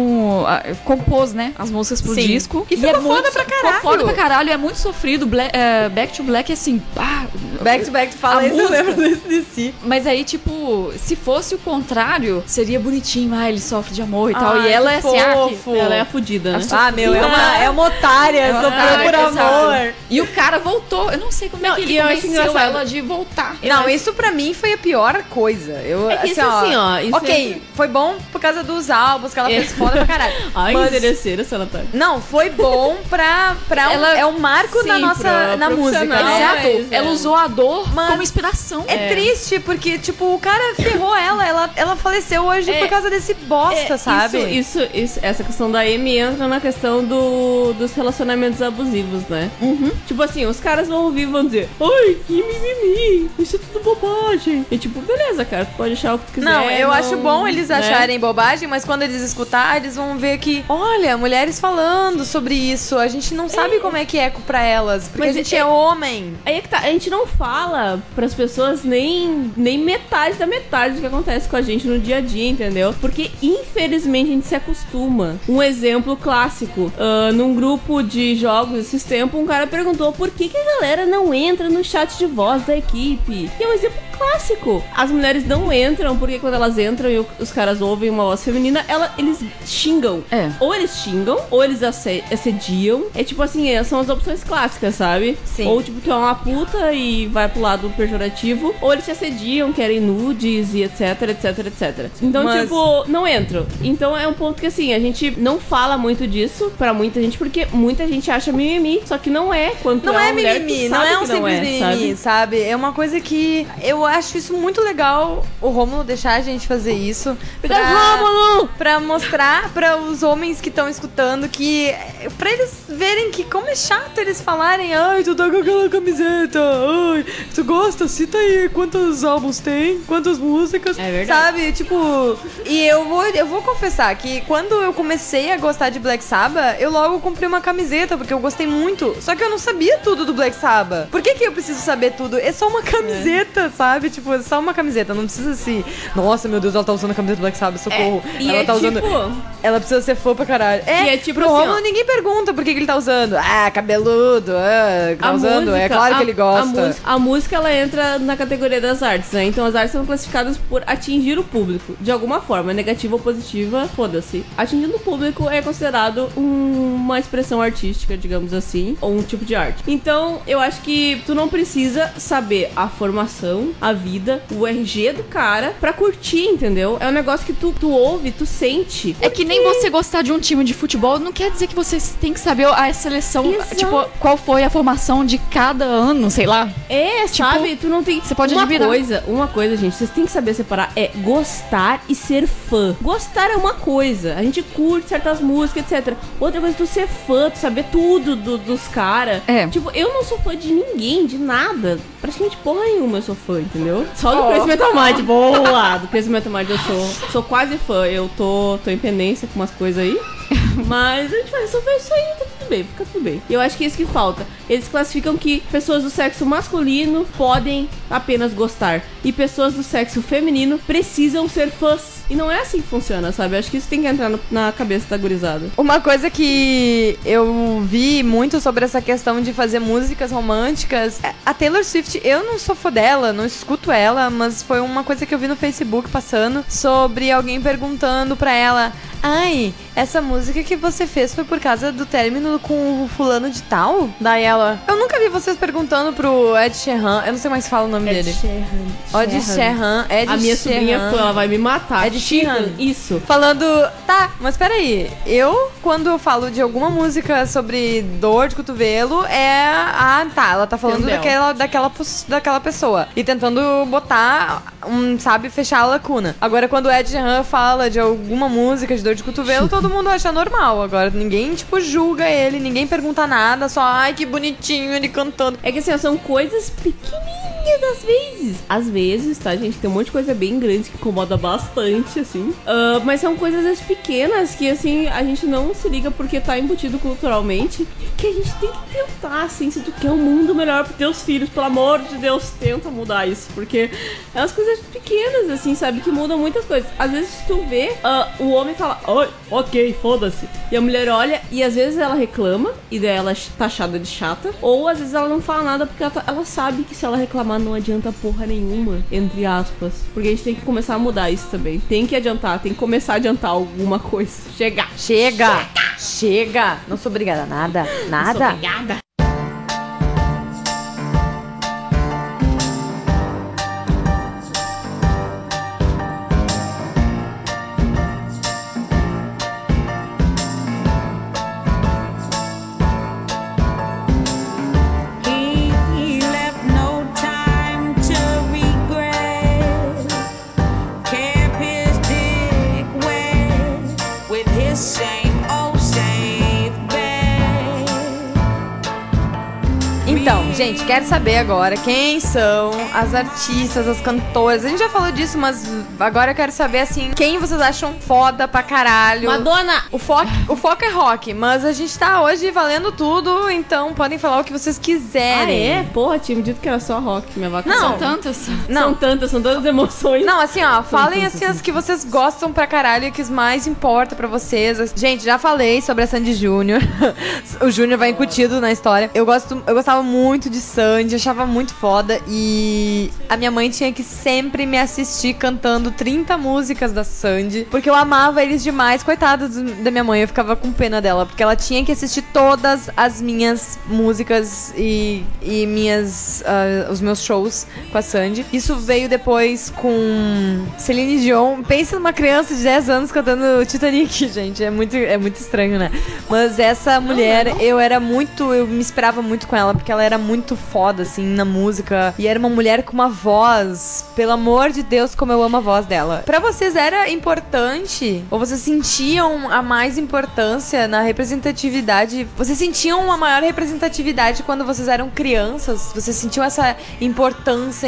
compôs, né, as músicas pro Sim. disco. E ficou foda pra Ficou caralho. foda pra caralho, é muito sofrido. Back to Black, assim, pá. Back to back, tu fala A isso, eu música. lembro desse de si. Mas aí, tipo, se fosse o contrário, seria bonitinho. Ah, ele sofre de amor e tal. Ai, E ela é que assim, fofo. Ela é a fudida, né? Ah, meu, é uma otária, sofreu por exato. amor. E o cara voltou. Eu não sei como Não, é que ele e eu acho convenceu engraçado. ela de voltar. Não, isso pra mim foi a pior coisa. É que isso assim, ó, isso ok, foi bom por causa dos álbuns que ela fez foda pra caralho. Ai, mas, interesseira essa Natália. não, foi bom Ela- é um marco sim, na nossa pra na música. profissional. Né? Exato. mas, Ela usou a dor Mas- como inspiração. É triste, porque, tipo, o cara ferrou ela faleceu hoje por causa desse bosta, sabe? Isso, essa questão da Amy entra na questão dos relacionamentos abusivos, né? Tipo assim, os caras vão ouvir e vão dizer: Ai, que mimimi, isso é tudo bobagem. E tipo, beleza, cara, tu pode achar o que tu quiser. Não, eu acho bom eles né? acharem bobagem, mas quando eles escutar, eles vão ver que, olha, mulheres falando sobre isso, a gente não sabe como é que é pra elas, porque Mas a gente é homem. Aí é que tá, a gente não fala pras pessoas nem metade da metade do que acontece com a gente no dia a dia, entendeu? Porque, infelizmente, a gente se acostuma. Um exemplo clássico, num grupo de jogos esses tempos, um cara perguntou por que a galera não entra no chat de voz da equipe. E é um exemplo clássico. As mulheres não entram porque quando elas entram e os caras ouvem uma voz feminina, eles xingam. Ou eles xingam, ou eles assediam. É tipo assim, são as opções clássicas, sabe? Sim. Ou tipo, tu é uma puta e vai pro lado pejorativo, ou eles te assediam, querem nudes e etc, etc, etc. Então, tipo, não entram. Então é um ponto que assim, a gente não fala muito disso pra muita gente, porque muita gente acha mimimi, só que não é. Quando Não é é mulher, mimimi, tu não sabe é um que simples mimimi, sabe? É uma coisa que eu acho isso muito legal, o Rômulo deixar a gente fazer isso. Pra mostrar pra os homens que estão escutando que... Pra eles verem que como é chato eles falarem, ai, tu tá com aquela camiseta, ai, tu gosta? Cita aí quantos álbuns tem, quantas músicas. É verdade. Sabe? Tipo... E eu vou confessar que quando eu comecei a gostar de Black Sabbath, eu logo comprei uma camiseta, porque eu gostei muito. Só que eu não sabia tudo do Black Sabbath. Por que eu preciso saber tudo? É só uma camiseta, sabe? Tipo, é só uma camiseta. Não precisa assim, nossa, meu Deus, ela tá usando a camiseta do Black Sabbath, socorro. E Ela é tá usando... tipo... Ela precisa ser fã pra caralho. E é tipo pro assim, Rômulo, ó. ninguém pergunta por que ele tá usando. Ah, cabeludo, tá usando. música, É claro que ele gosta. A música, ela entra na categoria das artes, né? Então as artes são classificadas por atingir o público. De alguma forma, negativa ou positiva, foda-se. Atingindo o público é considerado uma expressão artística, digamos assim, ou um tipo de arte. Então, eu acho que tu não precisa saber a formação, a vida, o RG do cara pra curtir, entendeu? É um negócio que tu ouve, tu sente. É que nem você gostar de um time de futebol, não quer dizer que você tem que saber a seleção, Exato. tipo, qual foi a formação de cada ano, sei lá. Sabe? Tu não tem... Você pode uma admirar. Uma coisa, gente, vocês têm que saber separar é gostar e ser fã. Gostar é uma coisa, a gente curte certas músicas, etc. Outra coisa é tu ser fã, tu saber tudo dos caras. Tipo, eu não sou fã de ninguém, de nada. Praticamente porra nenhuma eu sou fã, entendeu? Só do Crazy Metal Mind, boa! Do Crazy Metal Mind eu sou quase fã. Eu tô em pendência com umas coisas aí. Mas a gente vai resolver isso aí, tá tudo bem, fica tudo bem. E eu acho que é isso que falta. Eles classificam que pessoas do sexo masculino podem apenas gostar e pessoas do sexo feminino precisam ser fãs. E não é assim que funciona, sabe? Eu acho que isso tem que entrar na cabeça da gurizada. Uma coisa que eu vi muito sobre essa questão de fazer músicas românticas, a Taylor Swift, eu não sou fã dela, não escuto ela, mas foi uma coisa que eu vi no Facebook passando sobre alguém perguntando pra ela: ai, essa música que você fez foi por causa do término com o fulano de tal? Daí ela: eu nunca vi vocês perguntando pro Ed Sheeran, eu não sei mais fala o nome dele. Ed Sheeran. A minha sobrinha, ela vai me matar. Ed Sheeran. Isso. Falando, tá, mas peraí, quando eu falo de alguma música sobre dor de cotovelo, ela tá falando daquela pessoa. E tentando botar, sabe, fechar a lacuna. Agora, quando o Ed Sheeran fala de alguma música de dor de cotovelo, todo mundo acha normal. Agora, ninguém, tipo, julga ele, ninguém pergunta nada, só, ai, que bonitinho ele cantando. É que assim, são coisas pequenininhas às vezes. Às vezes, tá, gente? Tem um monte de coisa bem grande que incomoda bastante, assim. Mas são coisas às vezes, pequenas que, assim, a gente não se liga porque tá embutido culturalmente. Que a gente tem que tentar, assim, se tu quer um mundo melhor pros teus filhos, pelo amor de Deus, tenta mudar isso. Porque é umas coisas pequenas, assim, sabe? Que mudam muitas coisas. Às vezes, tu vê, o homem fala, oi, ok, foda-se. E a mulher olha e às vezes ela reclama e daí ela é taxada de chata. Ou às vezes ela não fala nada porque ela sabe que se ela reclamar não adianta porra nenhuma, entre aspas. Porque a gente tem que começar a mudar isso também. Tem que adiantar, tem que começar a adiantar alguma coisa. Chega! Não sou obrigada a nada. Não sou obrigada. He left no time to regret. Kept his dick wet with his same old safe bet. Então, gente, quero saber agora quem são as artistas, as cantoras. A gente já falou disso, mas agora eu quero saber, assim, quem vocês acham foda pra caralho. Madonna! O foco é rock, mas a gente tá hoje valendo tudo, então podem falar o que vocês Ah, quiserem. é? Porra, tinha me dito que era só rock, minha vaca. Não. São tantas. Não, São tantas emoções. não, assim, ó, falem assim as que vocês gostam pra caralho e que mais importa pra vocês. Gente, já falei sobre a Sandy Júnior. O Júnior vai incutido na história. Eu gostava muito de Sandy, achava muito foda e a minha mãe tinha que sempre me assistir cantando 30 músicas da Sandy, porque eu amava eles demais. Coitada da minha mãe, eu ficava com pena dela, porque ela tinha que assistir todas as minhas músicas e os meus shows com a Sandy. Isso veio depois com Celine Dion. Pensa numa criança de 10 anos cantando Titanic, gente. É muito estranho, né? Mas essa mulher, eu me esperava muito com ela, porque ela era muito foda, assim, na música. E era uma mulher com uma voz, pelo amor de Deus, como eu amo a voz dela. Pra vocês era importante? Ou vocês sentiam a mais importância na representatividade? Vocês sentiam uma maior representatividade quando vocês eram crianças? Vocês sentiam essa importância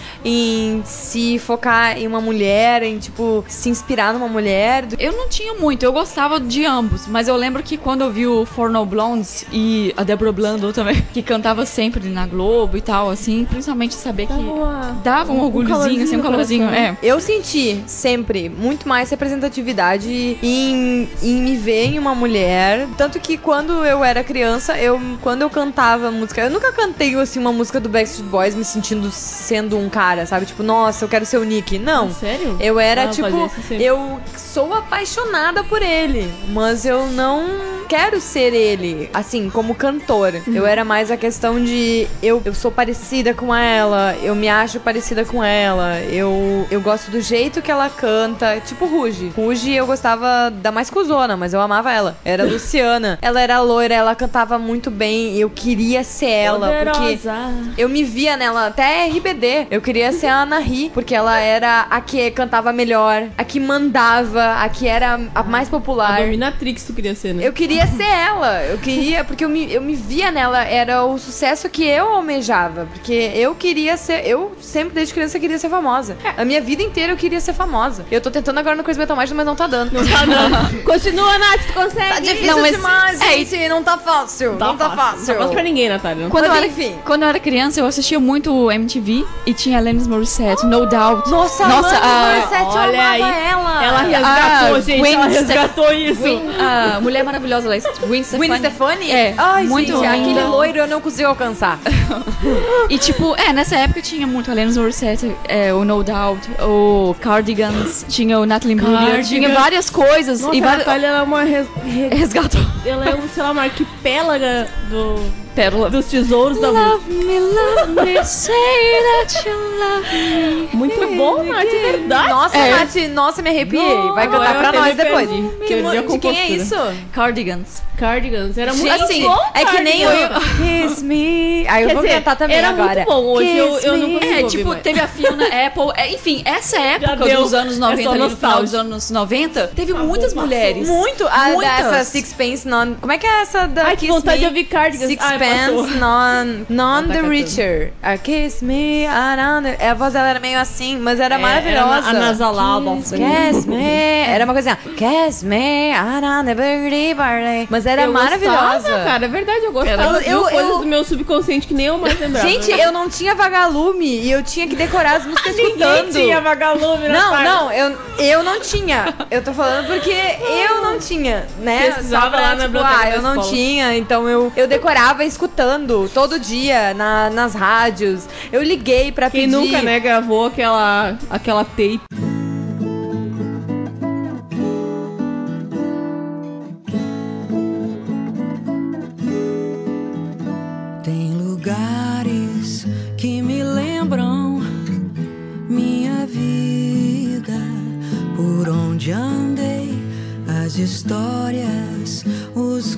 em se focar em uma mulher, em, tipo, se inspirar numa mulher? Eu não tinha muito, eu gostava de ambos, mas eu lembro que quando eu vi o For No Blondes e a Deborah Blando também, que cantava sempre na Globo e tal, assim, principalmente saber que dava um orgulhozinho, assim, um calorzinho, Eu senti sempre muito mais representatividade em me ver em uma mulher. Tanto que quando eu era criança, quando eu cantava música, eu nunca cantei assim uma música do Backstreet Boys me sendo um cara, sabe? Tipo, nossa, eu quero ser o Nick. Não. Sério? Eu era, Ah, tipo, fazia isso sempre. eu sou apaixonada por ele, mas eu não quero ser ele, assim, como cantor. Eu era mais a questão de eu sou parecida com ela, eu me acho parecida com ela, eu gosto do jeito que ela canta, tipo Ruge. Ruge eu gostava da mais cuzona, mas eu amava ela. Era a Luciana. Ela era loira, ela cantava muito bem, eu queria ser ela, porque eu me via nela, até RBD. Eu queria ser a Anahi, porque ela era a que cantava melhor, a que mandava, a que era a mais A popular. Dominatrix tu queria ser, né? Eu queria ser ela, porque eu me via nela, era o sucesso que eu almejava, porque eu sempre desde criança queria ser famosa. A minha vida inteira eu queria ser famosa. Eu tô tentando agora no Crazy Metal Mind, mas não tá dando. Não tá dando. Continua, Nath, tu consegue. Tá difícil Não, mas- demais, gente, não tá fácil. Não tá Não fácil. tá fácil pra ninguém, Natália. Não. Quando, Mas eu era, enfim. quando eu era criança, eu assistia muito MTV e tinha Alanis Morissette, No Doubt. Nossa, Nossa, Alanis Morissette, eu olha amava aí. ela. Ela resgatou, Ah, gente. Gwen Ela Stef- resgatou isso. A mulher maravilhosa lá, Gwen Stefani. Gwen Stefani? É, Ai, muito gente, linda. aquele loiro eu não consigo alcançar. E tipo, nessa época tinha muito Alanis Morissette, o No Doubt, o Cardigans, tinha o Natalie Imbruglia, Cardigans. tinha várias coisas. Nossa, e a Natália ela é uma resgatou. ela é sei lá, uma arquipélaga Pérola. dos tesouros da música. Love me, say that you love me. Muito bom, Nath, é verdade. Nossa, É. Nath, nossa, me arrepiei. Não, Vai cantar eu pra até nós me depois. perdi. Que Perdi a de quem é compostura. isso? Cardigans. Cardigans. Era muito Assim, bom, é que nem Cardigans. eu. Kiss me. Aí eu Quer vou dizer, cantar também era agora. muito bom. Hoje eu Kiss não me. consigo ouvir Tipo, mais. teve a Fiona Apple. Enfim, essa época deu. dos anos É 90, só ali no final dos nostálgico. anos 90, teve muitas mulheres. Muito. Muitas. Essa Sixpence Non. Como é que é essa da Ai, que Kiss vontade Me? de ouvir Cardigans. Ai, Sixpence passou. Non tá the cantando. Richer. A Kiss Me Around. A voz dela era meio assim, mas era maravilhosa. Era anasalada. Kiss me. Era uma coisa assim. Kiss me around the birdie barley. Mas era Eu maravilhosa. gostava, cara, é verdade, eu gostava. Eu- Coisas eu- do meu subconsciente que nem eu mais lembrava. Gente, eu não tinha vagalume e eu tinha que decorar as músicas escutando. tinha vagalume, Não, Natália. não, eu não tinha. Eu tô falando porque eu não tinha, né? Pesquisava Só pra, lá na tipo, biblioteca da eu não escola. tinha, então eu decorava escutando todo dia nas rádios. Eu liguei pra Quem pedir. nunca, né, gravou aquela tape. Tem lugares que me lembram minha vida, por onde andei, as histórias, os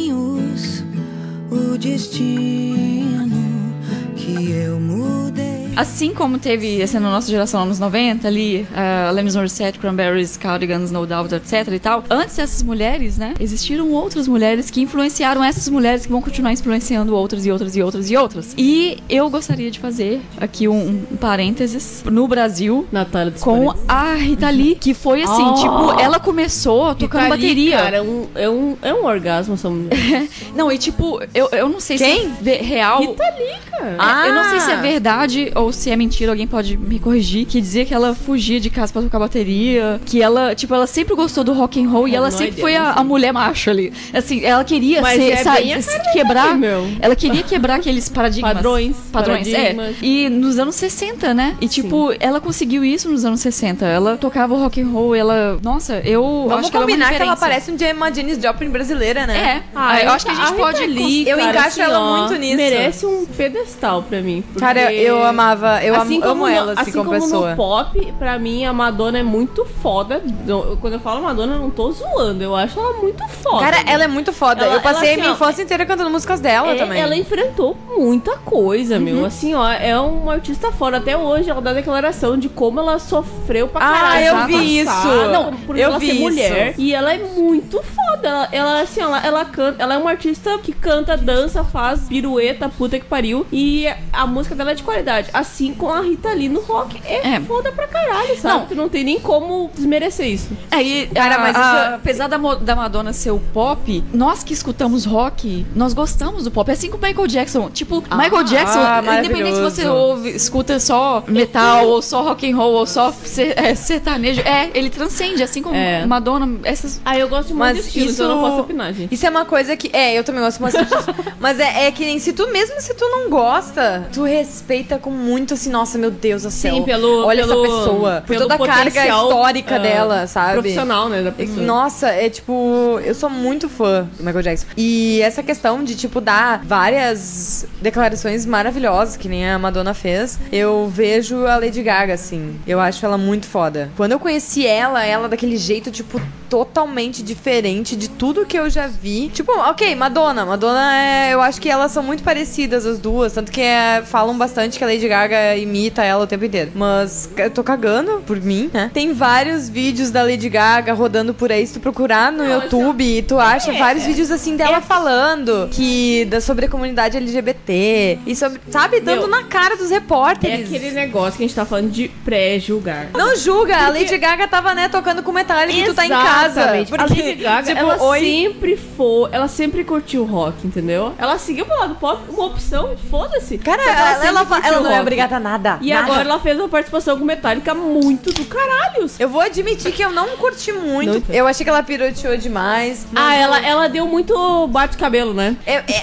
caminhos, o destino que eu mudei. Assim como teve, assim, na nossa geração, anos 90, ali, Alanis Morissette, Cranberries, Cardigans, No Doubt, etc e tal, antes dessas mulheres, né, existiram outras mulheres que influenciaram essas mulheres que vão continuar influenciando outras e outras e outras e outras. E eu gostaria de fazer aqui um parênteses no Brasil Natália com a Rita Lee, que foi assim, tipo, ela começou tocando bateria. Cara, é um orgasmo essa mulher. Não, e tipo, eu não sei se é real. Rita Lee, cara. Eu não sei se é verdade ou se é mentira, alguém pode me corrigir, que dizia que ela fugia de casa pra tocar bateria, que ela, tipo, ela sempre gostou do rock and roll e ela sempre foi a mulher macho ali. Assim, ela queria quebrar, ela queria quebrar aqueles paradigmas. Padrões, E nos anos 60, né? E tipo, ela conseguiu isso nos anos 60. Ela tocava rock and roll, nossa, eu Vamos acho que ela é uma combinar que ela referência. parece uma Janis Joplin brasileira, né? Eu acho que a gente pode... Eu encaixo ela muito nisso. Merece um pedestal pra mim. Cara, eu amava, amo ela assim como pessoa. No pop, pra mim, a Madonna é muito foda. Quando eu falo Madonna, eu não tô zoando. Eu acho ela muito foda. Cara, ela é muito foda. Eu passei a minha infância inteira cantando músicas dela também. Ela enfrentou muita coisa, meu. Assim, ó, é uma artista foda. Até hoje, ela dá declaração de como ela sofreu pra caralho. Eu vi isso. Não, por ela ser mulher. E ela é muito foda. Ela assim, ela canta. Ela é uma artista que canta, dança, faz pirueta, puta que pariu. E a música dela é de qualidade. Assim como a Rita Lee no rock. É foda pra caralho, sabe? Tu não tem nem como desmerecer isso. Apesar da Madonna ser o pop, nós que escutamos rock, nós gostamos do pop. É assim com o Michael Jackson. Tipo, Michael Jackson, independente se você escuta só metal, ou só rock and roll, ou só sertanejo, ele transcende, assim como Madonna. Eu gosto muito de estilos, eu não posso opinar, gente. Isso é uma coisa que... eu também gosto bastante disso. Mas é que nem se tu não gosta, tu respeita com muito assim, nossa, meu Deus do céu. Sim, olha essa pessoa. Por toda a carga histórica dela, sabe? Profissional, né, da pessoa. Nossa, é tipo... Eu sou muito fã do Michael Jackson. E essa questão de, tipo, dar várias declarações maravilhosas, que nem a Madonna fez, eu vejo a Lady Gaga, assim. Eu acho ela muito foda. Quando eu conheci ela daquele jeito, tipo, totalmente diferente de tudo que eu já vi. Tipo, ok, Madonna, eu acho que elas são muito parecidas, as duas. Tanto que falam bastante que a Lady Gaga imita ela o tempo inteiro. Mas eu tô cagando por mim, né? Tem vários vídeos da Lady Gaga rodando por aí. Se tu procurar no YouTube, e tu acha vários vídeos assim dela falando sobre a comunidade LGBT. E sobre, sabe, dando na cara dos repórteres. É aquele negócio que a gente tá falando de pré-julgar. Não julga, a Lady Gaga tava, né, tocando com Metallica e tu tá em casa. Porque, a Lady Gaga, tipo, ela sempre curtiu rock, entendeu? Ela seguiu pro lado pop, uma opção, foda-se. Cara, ela não é obrigada a nada. E agora ela fez uma participação com Metallica muito do caralho. Eu vou admitir que eu não curti muito. Eu achei que ela piroteou demais. Ela deu muito bate-cabelo, né?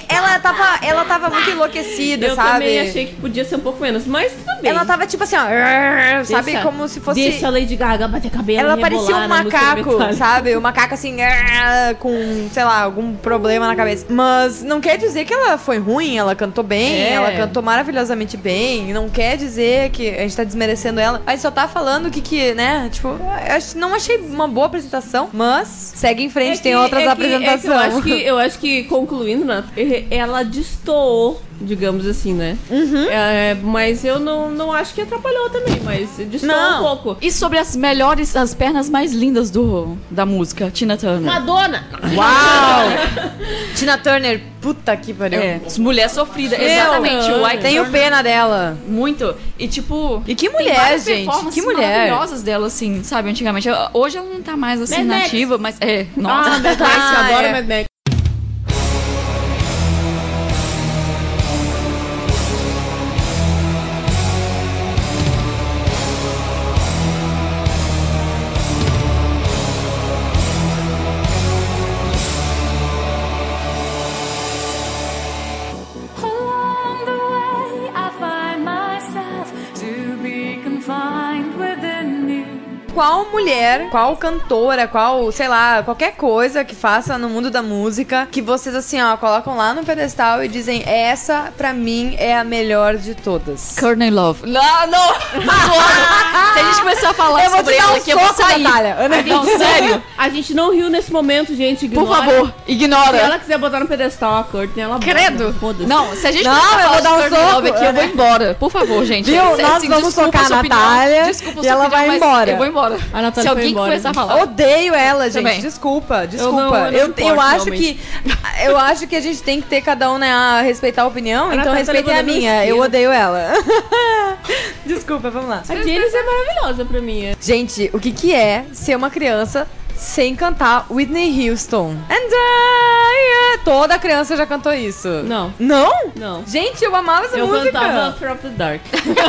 Ela tava muito enlouquecida, sabe? Eu também achei que podia ser um pouco menos, mas tudo bem. Ela tava tipo assim, ó, sabe? Como se fosse... Deixa a Lady Gaga bater cabelo. Ela parecia um macaco, sabe? O macaco assim, com, sei lá, algum problema na cabeça. Mas não quer dizer que ela foi ruim, ela cantou bem, ela cantou maravilhosamente bem. Não quer dizer que a gente tá desmerecendo ela. A gente só tá falando que né? Tipo, não achei uma boa apresentação, mas segue em frente, tem outras apresentações. Eu acho que concluindo, né? Ela destoou, digamos assim, né? Mas eu não acho que atrapalhou também, mas destoou um pouco. E sobre as pernas mais lindas da música, Tina Turner. Madonna! Uau! Tina Turner, puta que pariu. Mulher sofrida, exatamente. Tenho pena dela. Muito. E tipo... E que mulher, gente. Que mulher. Maravilhosas dela, assim, sabe, antigamente. Hoje ela não tá mais assim nativa, mas nossa. Mad Max, eu adoro Mad Max. Along the way, I find myself to be confined within you. qual mulher, qual cantora, qual, sei lá, qualquer coisa que faça no mundo da música que vocês, assim, ó, colocam lá no pedestal e dizem, essa, pra mim, é a melhor de todas. Courtney Love. Não! Se a gente começar a falar Eu vou sobre te dar ela um aqui, eu vou soco, sair. Natália. Não, sério. A gente não riu nesse momento, gente. Por Ignora. favor, Se ignora. ela quiser botar no pedestal a Courtney, ela bota. Credo. Foda-se. Não, se a gente Não, começar a eu falar vou dar um de Courtney Love soco. aqui, eu vou embora. Por favor, gente. Viu? Nós Assim, vamos desculpa socar sua a opinião, Natália desculpa e sua ela opinião, vai mas embora. Eu vou embora. A Natália Se alguém foi embora. começar a falar. Odeio ela, gente. Também. Desculpa. Eu não Eu importo, acho realmente. eu acho que a gente tem que ter cada um, né, a respeitar a opinião, A então Natália respeitem a levando no minha. isqueiro. Eu odeio ela. Desculpa, vamos lá. A Janice é maravilhosa pra mim. Gente, o que é ser uma criança sem cantar Whitney Houston? And I, toda criança já cantou isso. Não. Não? Não. Gente, eu amava essa Eu música. cantava Fear of the Dark.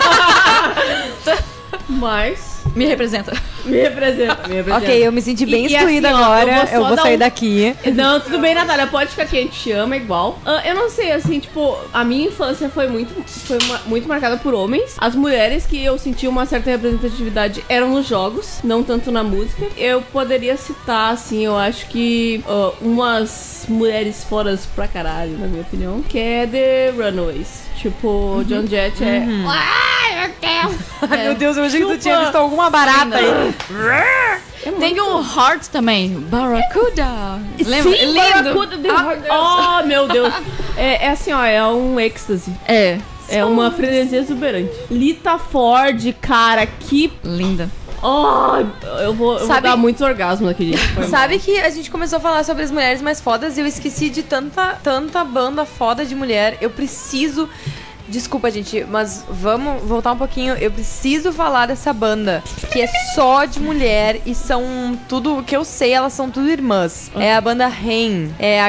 Mas... Me representa. Me representa. Ok, eu me senti bem E excluída assim, ó, agora. Eu só vou dar sair um- daqui. Não, tudo bem, Natália. Pode ficar aqui, a gente te ama igual. Eu não sei, assim, tipo, a minha infância foi muito marcada por homens. As mulheres que eu senti uma certa representatividade eram nos jogos, não tanto na música. Eu poderia citar, assim, eu acho que umas mulheres foras pra caralho, na minha opinião, que é The Runaways. Tipo, John Jett é... Ai, meu Deus! Ai, meu Deus, eu achei que tu Chupa. tinha visto alguma barata aí. Tem um Heart também. Barracuda. Lembra? Sim, Lindo. Barracuda, The Heart. Oh, meu Deus. É assim, ó, é um êxtase. É. É uma frenesia exuberante. Lita Ford, cara, que... Linda. Oh, eu vou Sabe- dar muitos orgasmos aqui, gente. Foi mal. Sabe que a gente começou a falar sobre as mulheres mais fodas e eu esqueci de tanta banda foda de mulher. Eu preciso... Desculpa, gente, mas vamos voltar um pouquinho. Eu preciso falar dessa banda, que é só de mulher e são tudo, que eu sei, elas são tudo irmãs. É a banda Haim. É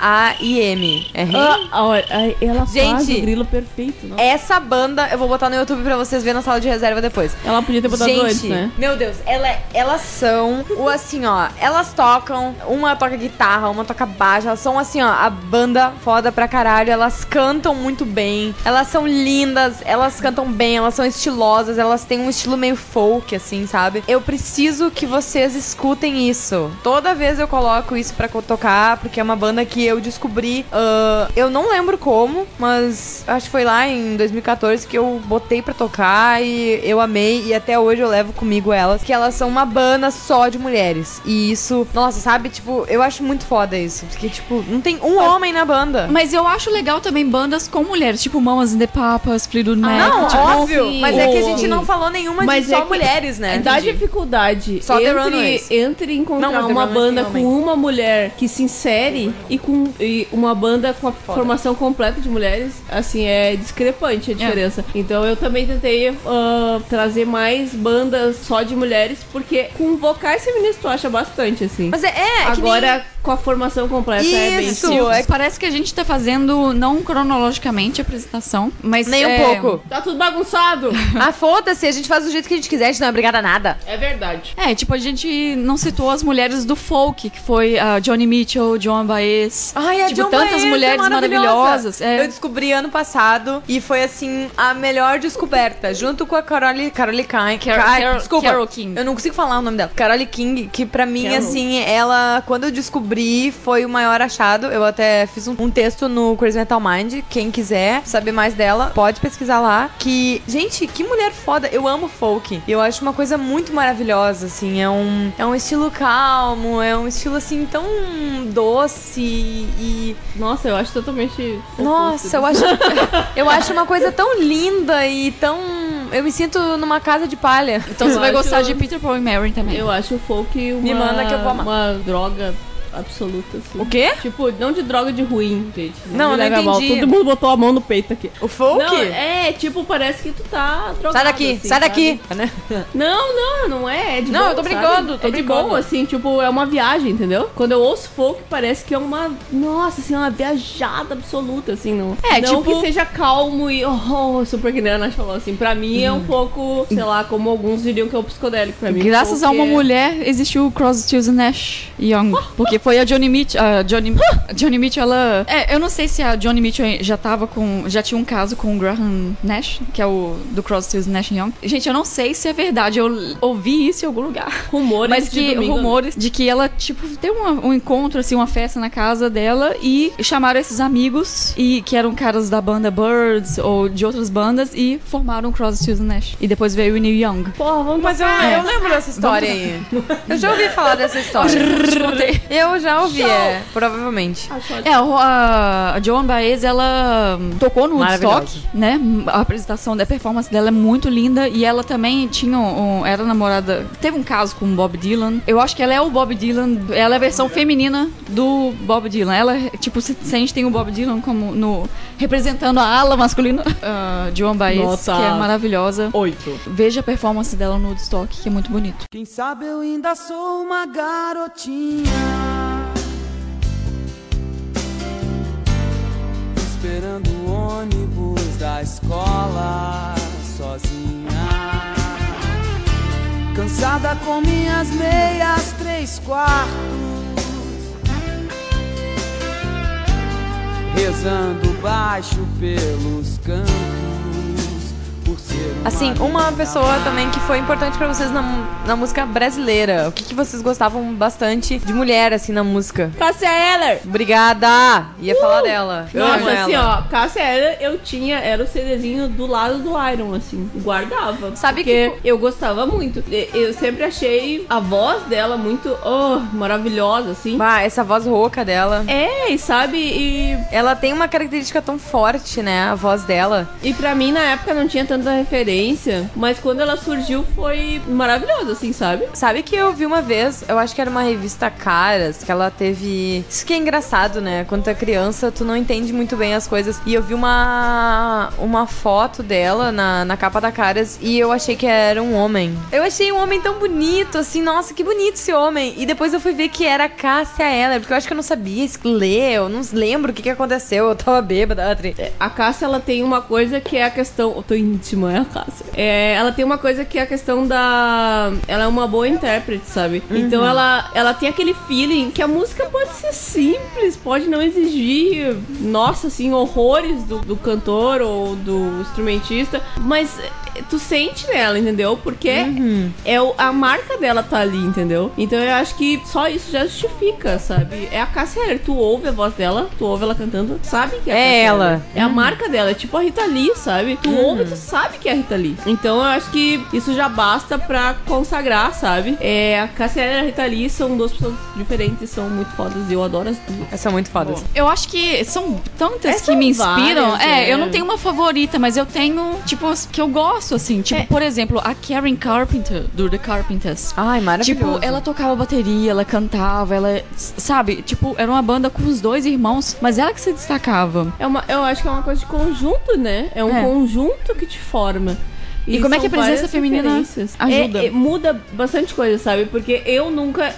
H-A-I-M. É Haim? Ela faz Gente, o grilo perfeito, não? Essa banda, eu vou botar no YouTube pra vocês verem na sala de reserva depois. Ela podia ter botado Gente, antes, né? meu Deus, elas são assim, ó, elas tocam, uma toca guitarra, uma toca baixo, elas são assim, ó, a banda foda pra caralho, elas cantam muito bem, elas são lindas, elas cantam bem, elas são estilosas, elas têm um estilo meio folk, assim, sabe? Eu preciso que vocês escutem isso. Toda vez eu coloco isso pra tocar, porque é uma banda que eu descobri, eu não lembro como, mas acho que foi lá em 2014 que eu botei pra tocar e eu amei, e até hoje eu levo comigo elas, que elas são uma banda só de mulheres. E isso, nossa, sabe? Tipo, eu acho muito foda isso, porque, tipo, não tem um homem na banda. Mas eu acho legal também bandas com mulheres, tipo Mamas and the Papas, Fleetwood Mac. Não, tipo, óbvio, sim, mas é que a sim. gente não falou nenhuma Mas de só é que mulheres, né? Dá dificuldade Só The Runaways. entre encontrar Não, mas The uma Runaways banda tem com homem. uma mulher que se insere e uma banda com a formação completa de mulheres, assim, é discrepante a diferença. Então eu também tentei trazer mais bandas só de mulheres, porque com vocais femininos tu acha bastante, assim. Mas é que Agora, com a formação completa, é bem Isso, difícil. Parece que a gente tá fazendo, não cronologicamente a apresentação, mas nem um pouco. Tá tudo bagunçado! Ah, foda-se, a gente faz do jeito que a gente quiser, a gente não é obrigada a nada. É verdade. Tipo, a gente não citou as mulheres do folk, que foi a Joni Mitchell, Joan Baez. Ai, a tipo, John tantas Baez é mulheres maravilhosas. Eu descobri ano passado e foi, assim, a melhor descoberta. Junto com a Carole King. Desculpa, Carole King. eu não consigo falar o nome dela. Carole King, que pra mim, Carole. assim, ela, quando eu descobri, foi o maior achado. Eu até fiz um texto no Crazy Metal Mind. Quem quiser saber mais dela, pode pesquisar lá. Que, gente, que mulher foda. Eu amo folk. Eu acho uma coisa muito maravilhosa, assim. É um estilo calmo, é um estilo, assim, tão doce e... Nossa, eu acho totalmente... Nossa, eu acho uma coisa tão linda e tão... Eu me sinto numa casa de palha. Então você Eu vai acho- gostar de Peter, Paul e Mary também. Eu acho o folk Me manda que eu vou amar. uma droga absoluta, assim. O quê? Tipo, não de droga de ruim, gente. Não, me eu não leve a mal. entendi. Todo mundo botou a mão no peito aqui. O folk? Não, tipo, parece que tu tá drogado. Sai daqui, assim, sai daqui. sabe? Não é. É de Não, boa, eu tô sabe? brincando, tô é de brincando. boa, assim, tipo, é uma viagem, entendeu? Quando eu ouço folk, parece que é uma... Nossa, assim, uma viajada absoluta, assim, não... É, não tipo- que seja calmo e... Oh, super que nem a Nath falou, assim. Pra mim é um pouco, sei lá, como alguns diriam que é o psicodélico. Pra mim, Graças a folk uma é- mulher existiu o Crosby, Stills Nash Young, porque Foi a Joni Mitchell. A Joni Mitchell, ela... eu não sei se a Joni Mitchell já tinha um caso com o Graham Nash, que é o do Crosby, Stills, Nash Young. Gente, eu não sei se é verdade. Eu ouvi isso em algum lugar. Rumores de que ela, tipo, teve um encontro, assim, uma festa na casa dela e chamaram esses amigos, e que eram caras da banda Birds ou de outras bandas, e formaram o Crosby, Stills, Nash. E depois veio o Neil Young. Porra, vamos Mas eu lembro dessa história aí. Eu já ouvi falar dessa história. Eu já ouvi, provavelmente. A Joan Baez, ela tocou no Woodstock, né? A apresentação da performance dela é muito linda, e ela também era namorada, teve um caso com o Bob Dylan. Eu acho que ela é o Bob Dylan, ela é a versão feminina do Bob Dylan. Ela, tipo, se a gente tem o Bob Dylan como representando a ala masculina, Joan Baez, que é maravilhosa. 8. Veja a performance dela no Woodstock, que é muito bonito. Quem sabe eu ainda sou uma garotinha, esperando o ônibus da escola sozinha, cansada com minhas meias 3/4, rezando baixo pelos cantos. Assim, uma pessoa também que foi importante pra vocês na música brasileira. O que vocês gostavam bastante de mulher, assim, na música? Cássia Eller! Obrigada! Ia falar dela. Nossa, assim, ó, Cássia Eller era o CDzinho do lado do Iron, assim, guardava. Sabe porque eu gostava muito. Eu sempre achei a voz dela muito, maravilhosa, assim. Essa voz rouca dela. E sabe, e... Ela tem uma característica tão forte, né, a voz dela. E pra mim, na época, não tinha tanta referência, mas quando ela surgiu foi maravilhosa, assim, sabe? Sabe que eu vi uma vez, eu acho que era uma revista Caras, que ela teve... Isso que é engraçado, né? Quando tu é criança, tu não entende muito bem as coisas. E eu vi uma foto dela na capa da Caras e eu achei que era um homem. Eu achei um homem tão bonito, assim, nossa, que bonito esse homem. E depois eu fui ver que era a Cássia Eller, porque eu acho que eu não sabia ler, eu não lembro o que aconteceu, eu tava bêbada. A Cássia, ela tem uma coisa que é a questão... Eu tô íntima, é a Cássia. Ela tem uma coisa que é a questão da... Ela é uma boa intérprete, sabe? Uhum. Então ela tem aquele feeling que a música pode ser simples, pode não exigir, nossa, assim, horrores do cantor ou do instrumentista, mas tu sente nela, entendeu? Porque a marca dela tá ali, entendeu? Então eu acho que só isso já justifica, sabe? É a Cássia Eller, tu ouve a voz dela, tu ouve ela cantando, sabe que é ela. É a marca dela, é tipo a Rita Lee, sabe? Tu ouve, tu sabe que é a Rita Lee. Então eu acho que isso já basta pra consagrar, sabe? A Cássia Eller e a Rita Lee são duas pessoas diferentes, são muito fodas e eu adoro as duas. São muito fodas. Eu acho que são tantas que me inspiram. Várias, eu não tenho uma favorita, mas eu tenho, tipo, que eu gosto, assim. Tipo, por exemplo, a Karen Carpenter, do The Carpenters. Ai, maravilhoso. Tipo, ela tocava bateria, ela cantava, ela... Sabe? Tipo, era uma banda com os dois irmãos, mas ela que se destacava. Eu acho que é uma coisa de conjunto, né? É um conjunto que te forma. E como é que a presença feminina ajuda? Muda bastante coisa, sabe? Porque eu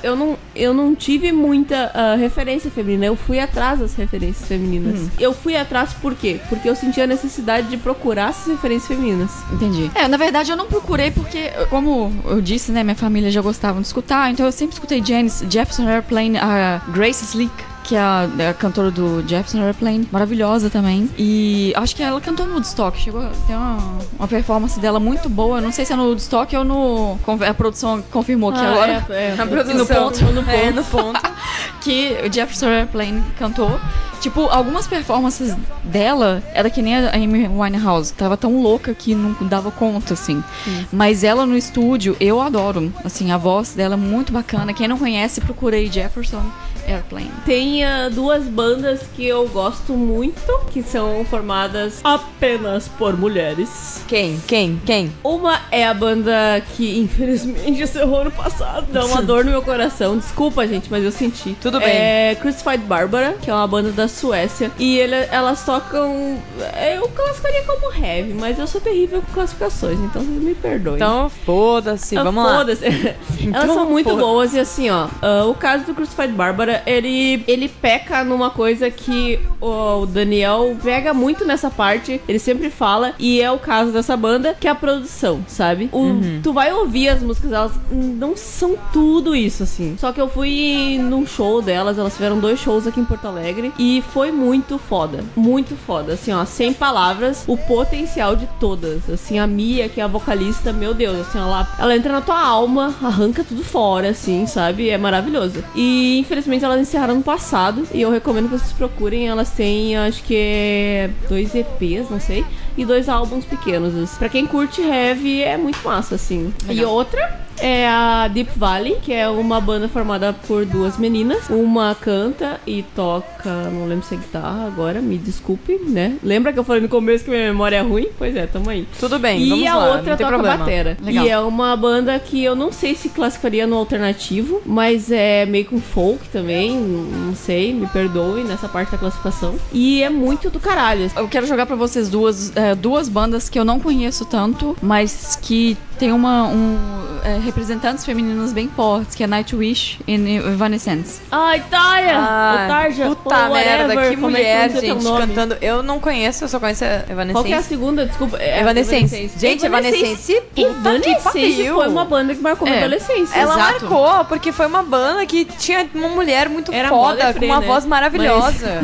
não tive muita referência feminina. Eu fui atrás das referências femininas. Eu fui atrás por quê? Porque eu senti a necessidade de procurar essas referências femininas. Entendi. Na verdade eu não procurei porque, como eu disse, né, minha família já gostava de escutar, então eu sempre escutei Jefferson Airplane, a Grace Slick, que é a cantora do Jefferson Airplane, maravilhosa também. E acho que ela cantou no Woodstock. Chegou a ter uma performance dela muito boa. Não sei se é no Woodstock ou no... A produção confirmou que agora... A produção. No ponto. Que o Jefferson Airplane cantou. Tipo, algumas performances dela era que nem a Amy Winehouse. Tava tão louca que não dava conta, assim. Mas ela no estúdio, eu adoro. Assim, a voz dela é muito bacana. Quem não conhece, procurei Jefferson Airplane. Tem duas bandas que eu gosto muito, que são formadas apenas por mulheres. Quem? Uma é a banda que, infelizmente, encerrou no passado. Dá uma dor no meu coração. Desculpa, gente, mas eu senti. Tudo bem. É Crucified Barbara, que é uma banda da Suécia. E elas tocam... Eu classificaria como heavy, mas eu sou terrível com classificações, então vocês me perdoem. Então, foda-se, vamos lá. Foda-se. Elas são muito boas e assim, ó, o caso do Crucified Barbara Cara, ele peca numa coisa que o Daniel pega muito nessa parte, ele sempre fala, e é o caso dessa banda, que é a produção, sabe? Tu vai ouvir as músicas, elas não são tudo isso, assim. Só que eu fui num show delas, elas tiveram 2 shows aqui em Porto Alegre, e foi muito foda, assim, ó, sem palavras, o potencial de todas, assim, a Mia, que é a vocalista, meu Deus, assim, ela entra na tua alma, arranca tudo fora, assim, sabe? É maravilhoso. E, infelizmente, elas encerraram no passado, e eu recomendo que vocês procurem, elas têm, acho que 2 EPs, não sei, e 2 álbuns pequenos. Pra quem curte heavy, é muito massa, assim. Legal. E outra é a Deep Valley, que é uma banda formada por 2 meninas. Uma canta e toca, não lembro se é guitarra agora, me desculpe, né? Lembra que eu falei no começo que minha memória é ruim? Pois é, tamo aí. Tudo bem, e vamos lá. E a outra toca batera. Legal. E é uma banda que eu não sei se classificaria no alternativo, mas é meio com folk também, não sei, me perdoe nessa parte da classificação. E é muito do caralho. Eu quero jogar pra vocês duas bandas que eu não conheço tanto, mas que tem representantes femininas bem fortes, que é Nightwish e Evanescence. Ai, Tarja! Puta merda, que mulher, gente, cantando. Eu não conheço, eu só conheço a Evanescence. Qual que é a segunda? Desculpa. Evanescence. Gente, Evanescence foi uma banda que marcou minha adolescência. Ela marcou, porque foi uma banda que tinha uma mulher muito foda, com uma voz maravilhosa.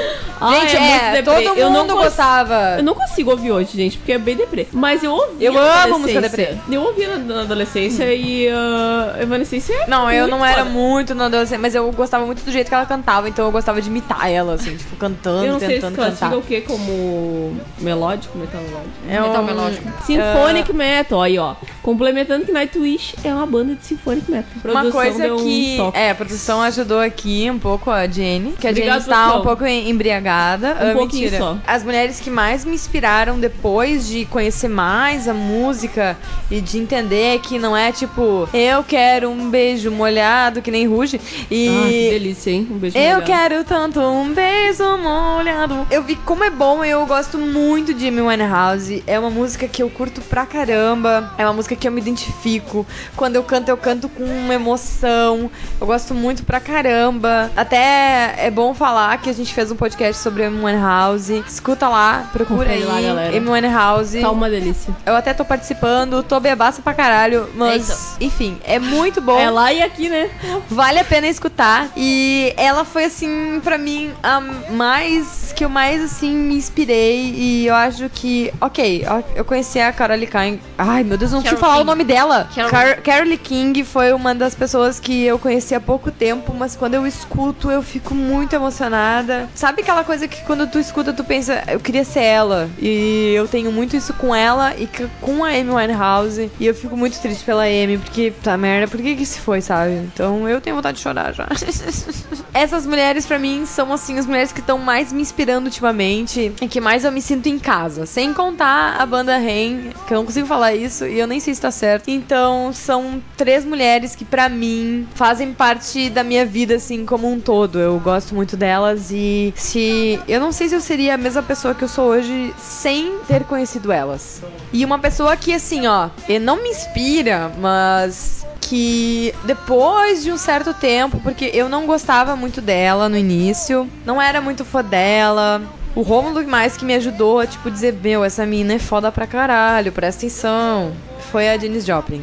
Gente, todo mundo gostava. Eu não consigo ouvir hoje, gente, porque é bem deprê. Mas eu ouvi. Eu amo música deprê. Eu ouvi na adolescência e Evanescence é não, eu não era muito na adolescência, mas eu gostava muito do jeito que ela cantava, então eu gostava de imitar ela, assim, tipo, cantando, eu não sei tentando se cantar. o quê? Como melódico, metal melódico? Metal melódico. Symphonic Metal, aí ó. Complementando que Nightwish é uma banda de Symphonic Metal. Uma coisa que... a produção ajudou aqui um pouco a Jenny, que a Jenny está um pouco embriagada. Pouquinho só. As mulheres que mais me inspiraram depois de conhecer mais a música e de entender que não é tipo, eu quero um beijo molhado, que nem Ruge. E que delícia, hein? Um beijo molhado. Eu quero tanto um beijo molhado. Eu vi como é bom, eu gosto muito de Amy Winehouse. É uma música que eu curto pra caramba. É uma música que eu me identifico. Quando eu canto com uma emoção. Eu gosto muito pra caramba. Até é bom falar que a gente fez um podcast sobre Amy Winehouse. Escuta lá, procura aí lá, galera. Amy Winehouse. Tá uma delícia. Eu até tô participando, tô bebaça pra caralho, mas enfim, é muito bom. É lá e aqui, né? Vale a pena escutar. E ela foi, assim, pra mim, que eu mais, assim, me inspirei. E eu acho que, eu conheci a Carole King. Ai, meu Deus, não consigo falar o nome dela. Carole King foi uma das pessoas que eu conheci há pouco tempo, mas quando eu escuto, eu fico muito emocionada. Sabe aquela coisa que quando tu escuta, tu pensa, eu queria ser ela. E eu tenho muito isso com ela e com a Amy Winehouse. E eu fico muito triste pela Amy, porque, tá merda, por que se foi, sabe? Então eu tenho vontade de chorar já. Essas mulheres, pra mim, são, assim, as mulheres que estão mais me inspirando ultimamente e que mais eu me sinto em casa. Sem contar a banda Rain, que eu não consigo falar isso e eu nem sei se tá certo. Então, são 3 mulheres que, pra mim, fazem parte da minha vida, assim, como um todo. Eu gosto muito delas e eu não sei se eu seria a mesma pessoa que eu sou hoje sem ter conhecido elas. E uma pessoa que, assim, ó, não me inspira, mas que depois de um certo tempo, porque eu não gostava muito dela no início, não era muito fã dela. O Rômulo mais que me ajudou a, tipo, dizer, essa mina é foda pra caralho, presta atenção. Foi a Janis Joplin.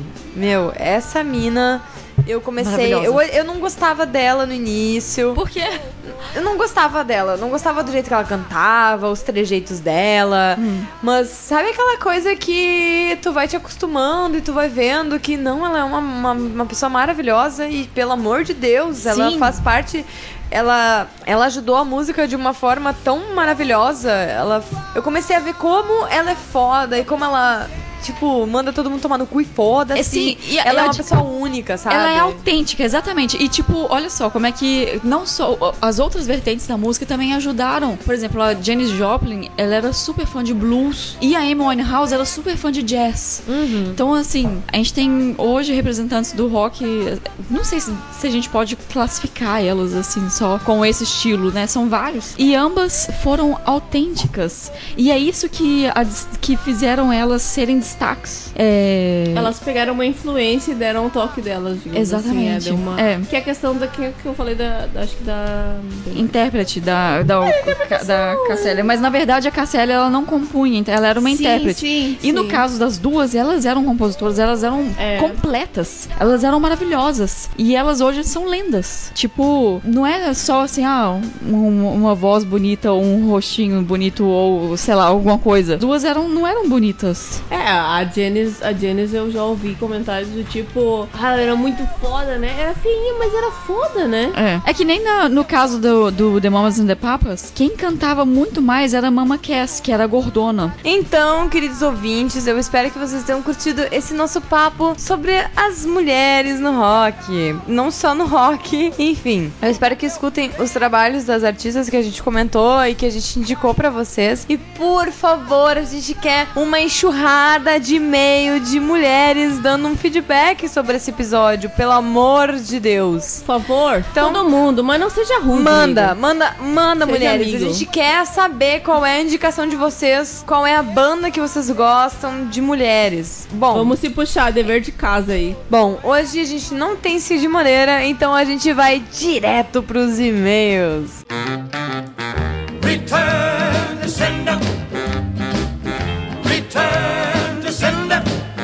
Essa mina, eu comecei... Eu não gostava dela no início. Por quê? Eu não gostava dela, não gostava do jeito que ela cantava, os trejeitos dela. Mas sabe aquela coisa que tu vai te acostumando e tu vai vendo que não, ela é uma pessoa maravilhosa e, pelo amor de Deus, ela faz parte... Ela ajudou a música de uma forma tão maravilhosa. Eu comecei a ver como ela é foda e como ela... Tipo, manda todo mundo tomar no cu e foda-se. E ela é uma pessoa única, sabe? Ela é autêntica, exatamente. E, tipo, olha só, como é que não só as outras vertentes da música também ajudaram. Por exemplo, a Janis Joplin, ela era super fã de blues. E a Amy Winehouse, ela era super fã de jazz. Então, assim, a gente tem hoje representantes do rock. Não sei se a gente pode classificar elas, assim, só com esse estilo, né? São vários. E ambas foram autênticas. E é isso que fizeram elas serem destaques. Elas pegaram uma influência e deram um toque delas, digamos. Exatamente. Assim, deu uma... Que é a questão da que eu falei acho que da intérprete da Cassélia. Mas na verdade a Cassélia ela não compunha, ela era uma intérprete. Sim. No caso das duas, elas eram compositoras, elas eram completas. Elas eram maravilhosas. E elas hoje são lendas. Tipo, não é só assim, uma voz bonita ou um rostinho bonito ou, sei lá, alguma coisa. As duas não eram bonitas. A Janice eu já ouvi comentários do tipo, ela era muito foda, né? Era feinha, mas era foda, né? É que nem no caso do The Mamas and the Papas, quem cantava muito mais era a Mama Cass, que era gordona. Então, queridos ouvintes, eu espero que vocês tenham curtido esse nosso papo sobre as mulheres no rock. Não só no rock, enfim. Eu espero que escutem os trabalhos das artistas que a gente comentou e que a gente indicou pra vocês. E, por favor, a gente quer uma enxurrada de e-mail de mulheres dando um feedback sobre esse episódio, pelo amor de Deus. Por favor, então, todo mundo, mas não seja rude. Manda, mulheres. Amigo. A gente quer saber qual é a indicação de vocês, qual é a banda que vocês gostam de mulheres. Bom, vamos se puxar, dever de casa aí. Bom, hoje a gente não tem Cid Moreira, então a gente vai direto pros e-mails. Return to sender. Return to sender.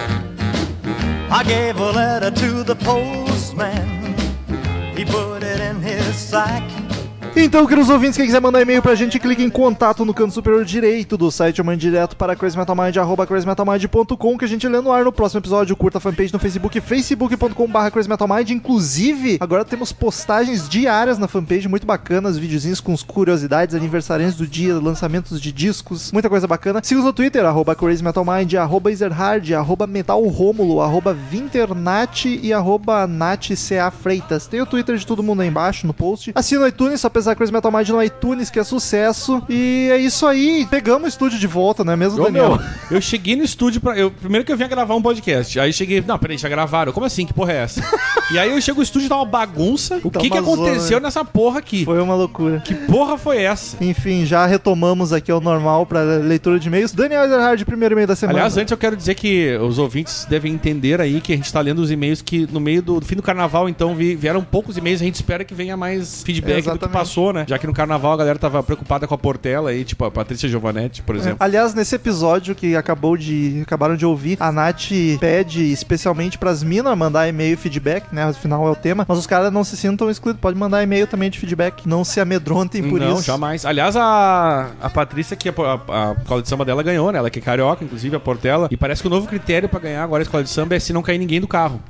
I gave a letter to the postman. He put it in his sack. Então, queridos ouvintes, quem quiser mandar e-mail pra gente, clique em contato no canto superior direito do site ou mande direto para crazymetalmind, @crazymetalmind.com, que a gente lê no ar no próximo episódio. Curta a fanpage no Facebook, facebook.com/crazymetalmind. Inclusive, agora temos postagens diárias na fanpage, muito bacanas, videozinhos com curiosidades, aniversariantes do dia, lançamentos de discos, muita coisa bacana. Siga no Twitter, @crazymetalmind, @ezerhard, @metalromulo, @vinternat e @natcafreitas. Tem o Twitter de todo mundo aí embaixo, no post. Assina o iTunes, apesar Crazy Metal Mind no iTunes, que é sucesso. E é isso aí. Pegamos o estúdio de volta, não é mesmo, Daniel? Eu cheguei no estúdio primeiro que eu vinha gravar um podcast. Aí cheguei, não, peraí, já gravaram. Como assim? Que porra é essa? E aí eu chego no estúdio e tá uma bagunça. O que aconteceu nessa porra aqui? Foi uma loucura. Que porra foi essa? Enfim, já retomamos aqui ao normal pra leitura de e-mails. Daniel Ezerhard, primeiro e-mail da semana. Aliás, antes eu quero dizer que os ouvintes devem entender aí que a gente tá lendo os e-mails que no meio do fim do carnaval, então vieram poucos e-mails. A gente espera que venha mais feedback do que passou, né? Já que no carnaval a galera tava preocupada com a Portela aí, tipo a Patrícia Giovanetti, por exemplo. Aliás, nesse episódio que acabaram de ouvir, a Nath pede especialmente pras minas mandar e-mail e feedback, né? Afinal é o tema. Mas os caras não se sintam excluídos. Pode mandar e-mail também de feedback. Não se amedrontem por isso. Não, jamais. Aliás, a Patrícia, que a escola de samba dela ganhou, né? Ela que é carioca, inclusive, a Portela. E parece que o novo critério pra ganhar agora a escola de samba é se não cair ninguém do carro.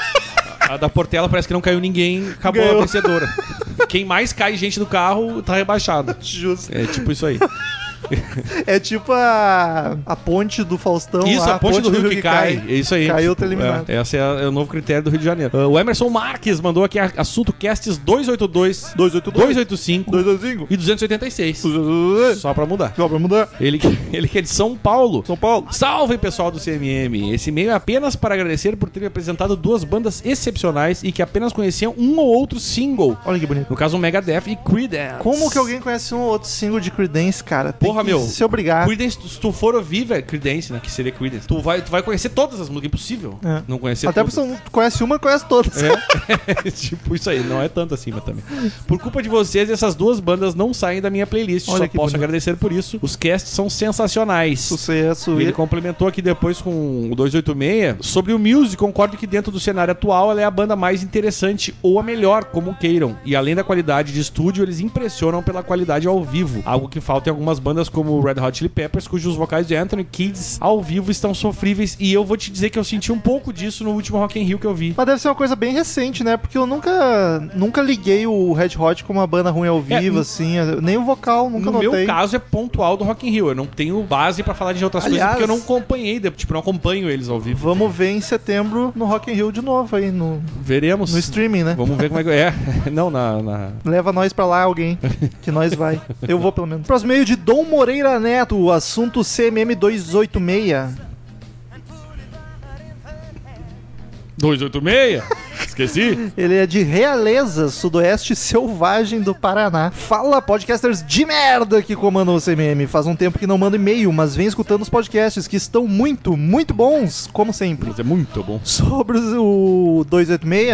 A da Portela parece que não caiu ninguém, acabou a vencedora. Quem mais cai gente do carro tá rebaixado. Justo. É tipo isso aí. É tipo a ponte do Faustão. Isso, lá, a ponte do Rio que cai. É isso aí. Caiu, tá eliminado. Esse é o novo critério do Rio de Janeiro. O Emerson Marques mandou aqui assunto casts 282, 285 e 286. Só pra mudar. Ele que é de São Paulo. Salve, pessoal do CMM. Esse e-mail é apenas para agradecer por ter me apresentado duas bandas excepcionais e que apenas conheciam um ou outro single. Olha que bonito. No caso, o Megadeth e Creedence. Como que alguém conhece um ou outro single de Creedence, cara? Porra, meu. Se obrigar. Creedence, se tu for ouvir, velho, Creedence, né? Que seria Creedence. Tu vai conhecer todas as músicas. Impossível não conhecer até todas. Até tu conhece uma, conhece todas. Tipo isso aí. Não é tanto assim, mas também. Por culpa de vocês, essas duas bandas não saem da minha playlist. Olha, só posso agradecer por isso. Os casts são sensacionais. Sucesso. Ele complementou aqui depois com o 286. Sobre o Muse, concordo que dentro do cenário atual ela é a banda mais interessante ou a melhor, como queiram. E além da qualidade de estúdio, eles impressionam pela qualidade ao vivo. Algo que falta em algumas bandas como o Red Hot Chili Peppers, cujos vocais de Anthony Kiedis ao vivo estão sofríveis. E eu vou te dizer que eu senti um pouco disso no último Rock in Rio que eu vi. Mas deve ser uma coisa bem recente, né? Porque eu nunca liguei o Red Hot como uma banda ruim ao vivo, assim. Nem o vocal, nunca notei. No meu caso é pontual do Rock in Rio. Eu não tenho base pra falar de outras coisas, porque eu não acompanhei. Tipo, não acompanho eles ao vivo. Vamos ver em setembro no Rock in Rio de novo aí. Veremos. No streaming, né? Vamos ver como é que é. Não, Leva nós pra lá alguém, que nós vai. Eu vou pelo menos. Próximo meio de Dom Moreira Neto, o assunto CMM 286. 286? Esqueci? Ele é de Realeza, sudoeste selvagem do Paraná. Fala, podcasters de merda que comandam o CMM. Faz um tempo que não mando e-mail, mas vem escutando os podcasts que estão muito, muito bons, como sempre. Mas é muito bom. Sobre o 286...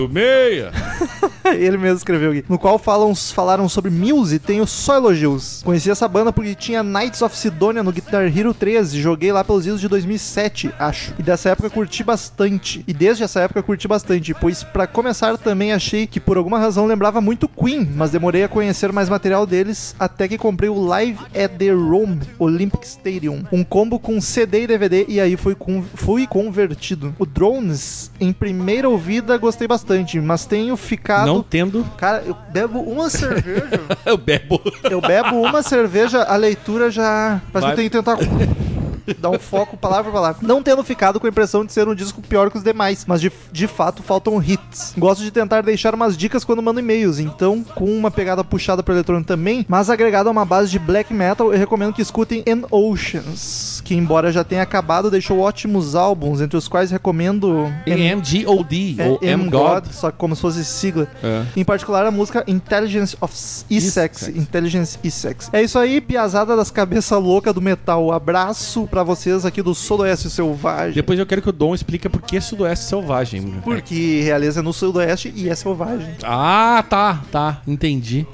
286! Ele mesmo escreveu aqui. No qual falaram sobre Muse, tenho só elogios. Conheci essa banda porque tinha Knights of Sidonia no Guitar Hero 13. Joguei lá pelos idos de 2007, acho. E dessa época curti bastante. E desde essa época curti bastante, pois pra começar também achei que por alguma razão lembrava muito Queen, mas demorei a conhecer mais material deles até que comprei o Live at the Rome Olympic Stadium. Um combo com CD e DVD e aí fui convertido. O Drones, em primeira ouvida, gostei bastante, mas tenho ficado... Não tendo. Cara, eu bebo uma cerveja. Eu bebo uma cerveja, a leitura já... Parece que eu tenho que tentar... Dá um foco palavra por palavra. Não tendo ficado com a impressão de ser um disco pior que os demais, mas de fato faltam hits. Gosto de tentar deixar umas dicas quando mando e-mails, então com uma pegada puxada para eletrônico também, mas agregado a uma base de black metal, eu recomendo que escutem An Oceans, que embora já tenha acabado, deixou ótimos álbuns, entre os quais recomendo MGOD ou M-God, só que como se fosse sigla. Em particular a música Intelligence of E-Sex. Intelligence E-Sex. É isso aí, piazada das cabeças loucas do metal. Abraço pra vocês aqui do Sudoeste Selvagem. Depois eu quero que o Dom explique por que Sudoeste Selvagem. Porque Realeza é no Sudoeste e é selvagem. Ah, tá. Entendi.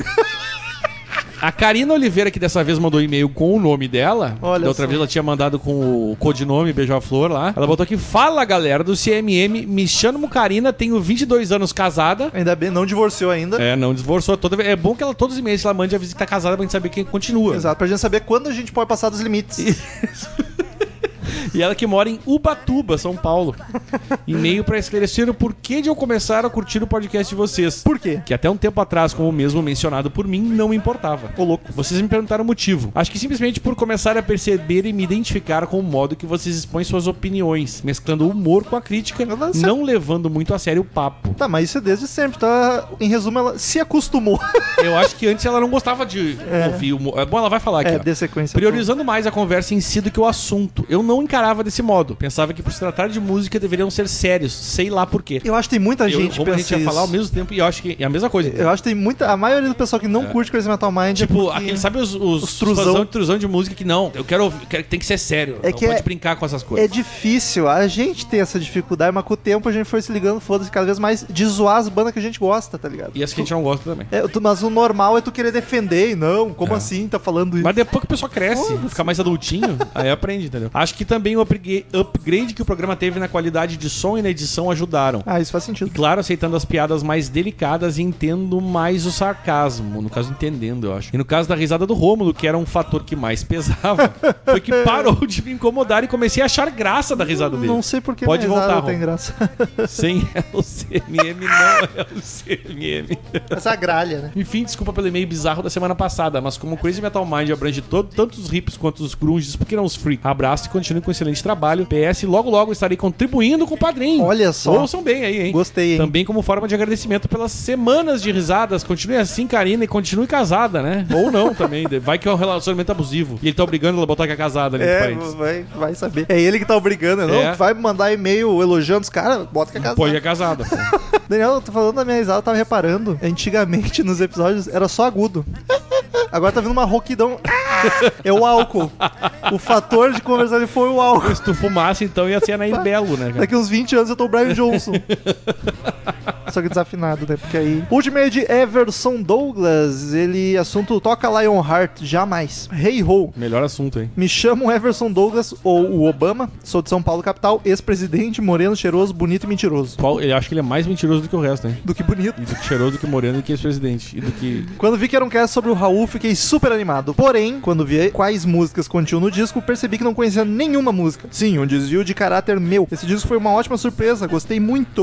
A Karina Oliveira, que dessa vez mandou e-mail com o nome dela. Olha da outra vez ela tinha mandado com o codinome Beija-Flor lá. Ela botou aqui: fala galera do CMM, me chamo Karina, tenho 22 anos casada. Ainda bem, não divorciou ainda. Não divorciou. É bom que todos os e-mails que ela mande avisa que tá casada pra gente saber quem continua. Exato, pra gente saber quando a gente pode passar dos limites. Isso. E ela que mora em Ubatuba, São Paulo. E-mail pra esclarecer o porquê de eu começar a curtir o podcast de vocês. Por quê? Que até um tempo atrás, como mesmo mencionado por mim, não me importava. Ô louco. Vocês me perguntaram o motivo. Acho que simplesmente por começar a perceber e me identificar com o modo que vocês expõem suas opiniões, mesclando o humor com a crítica, não levando muito a sério o papo. Tá, mas isso é desde sempre, tá? Em resumo, ela se acostumou. Eu acho que antes ela não gostava de ouvir humor. Bom, ela vai falar aqui. De sequência. Priorizando mais a conversa em si do que o assunto. Eu não encarava desse modo. Pensava que por se tratar de música deveriam ser sérios. Sei lá por quê. Eu acho que tem muita gente como a gente ia falar ao mesmo tempo, e eu acho que é a mesma coisa. Eu acho que tem muita... A maioria do pessoal que não curte Crazy Metal Mind tipo, aquele, sabe os truzão de música que não, eu quero que tem que ser sério. Não pode brincar com essas coisas. É difícil. A gente tem essa dificuldade, mas com o tempo a gente foi se ligando, foda-se, cada vez mais de zoar as bandas que a gente gosta, tá ligado? E as que a gente não gosta também. Mas o normal é tu querer defender, e não, como assim, tá falando isso? Mas depois que o pessoal cresce, fica mais adultinho, aí aprende, entendeu? Acho que também o upgrade que o programa teve na qualidade de som e na edição ajudaram. Isso faz sentido. E claro, aceitando as piadas mais delicadas e entendo mais o sarcasmo. No caso, entendendo, eu acho. E no caso da risada do Rômulo, que era um fator que mais pesava, foi que parou de me incomodar e comecei a achar graça da risada dele. Não sei porque pode voltar, tem graça. Sem o CMM, não é o CMM. Essa gralha, né? Enfim, desculpa pelo e-mail bizarro da semana passada, mas como o Crazy Metal Mind abrange tanto os hips quanto os grunges, por que não os freak? Abraço e continue com um excelente trabalho. PS, logo estarei contribuindo com o padrinho. Olha só. Ouçam bem aí, hein? Gostei, hein? Também como forma de agradecimento pelas semanas de risadas. Continue assim, Karina, e continue casada, né? Ou não também. Vai que é um relacionamento abusivo. E ele tá obrigando ela a botar que é casada ali no país. Vai saber. É ele que tá obrigando, não? Vai mandar e-mail elogiando os caras, bota que é casada. Pode é casada. Daniel, eu tô falando da minha risada, eu tava reparando. Antigamente, nos episódios, era só agudo. Agora tá vindo uma rouquidão. É o álcool. O fator de conversar ali foi o álcool. Se tu fumasse, então ia ser Anaí Belo, né, cara? Daqui uns 20 anos eu tô o Brian Johnson. Só que desafinado, né? Porque aí... Último e-mail de Everson Douglas. Ele, assunto, toca Lionheart, jamais. Hey ho. Melhor assunto, hein? Me chamo Everson Douglas, ou o Obama. Sou de São Paulo, capital. Ex-presidente, moreno, cheiroso, bonito e mentiroso. Eu acho que ele é mais mentiroso do que o resto, hein? Do que bonito. E do que cheiroso, do que moreno, do que ex-presidente. E do que... Quando vi que era um cast sobre o Raul, fiquei super animado. Porém, quando vi quais músicas continham no disco, percebi que não conhecia nenhuma música. Sim, um desvio de caráter meu. Esse disco foi uma ótima surpresa. Gostei muito.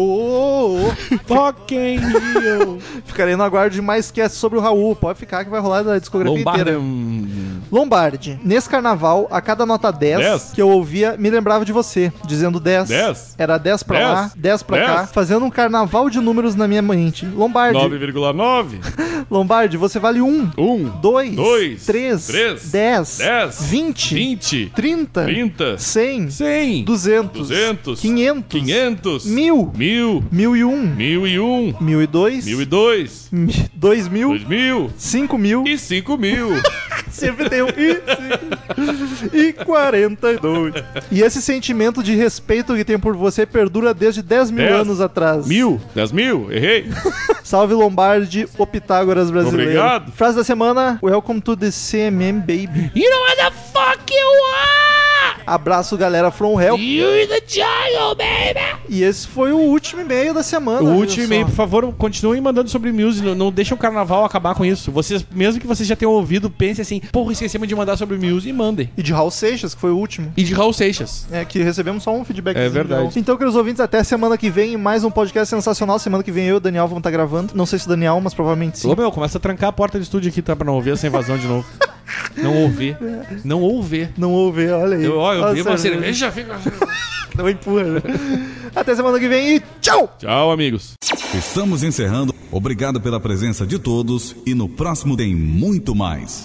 Fucking Rio. Ficarei no aguardo de mais casts sobre o Raul. Pode ficar que vai rolar da discografia inteira. Lombardi, nesse carnaval, a cada nota 10 que eu ouvia, me lembrava de você, dizendo 10. 10. Era 10 pra 10. lá, 10 pra 10. cá, fazendo um carnaval de números na minha mente. Lombardi. 9,9. Lombardi, você vale 1, 2, 2, 3, 10, 20, 20, 30, 30, 100, 100, 200, 200, 500, 500, 1000, 1000, 1001, 1001, 1002, 1002, 2000, 2000 5000 e 5000. Sempre tem um e 42. E esse sentimento de respeito que tem por você perdura desde 10 mil 10 anos atrás. 10 mil, errei. Salve Lombardi, o Pitágoras brasileiro. Obrigado. Frase da semana: Welcome to the CMM, baby. You know what the fuck you are? Abraço, galera, from hell. You're the jungle, baby. E esse foi o último e-mail da semana. O viu último só? e-mail, por favor, continuem mandando sobre Muse. Não deixem o carnaval acabar com isso. Vocês, mesmo que vocês já tenham ouvido, pensem assim, porra, esquecemos de mandar sobre Muse e mandem. E de Raul Seixas, que foi o último. E de Raul Seixas. É, que recebemos só um feedback. É verdade. Então, queridos ouvintes, até semana que vem, mais um podcast sensacional. Semana que vem eu e o Daniel vamos estar gravando. Não sei se o Daniel, mas provavelmente sim. Ô, meu, começa a trancar a porta do estúdio aqui, tá? Pra não ouvir essa invasão de novo. Não ouvir. Não ouvir. Não ouvir, olha aí. Eu vi uma cerveja, fica... Não empurra, né? Até semana que vem e tchau! Tchau, amigos. Estamos encerrando. Obrigado pela presença de todos e no próximo tem muito mais.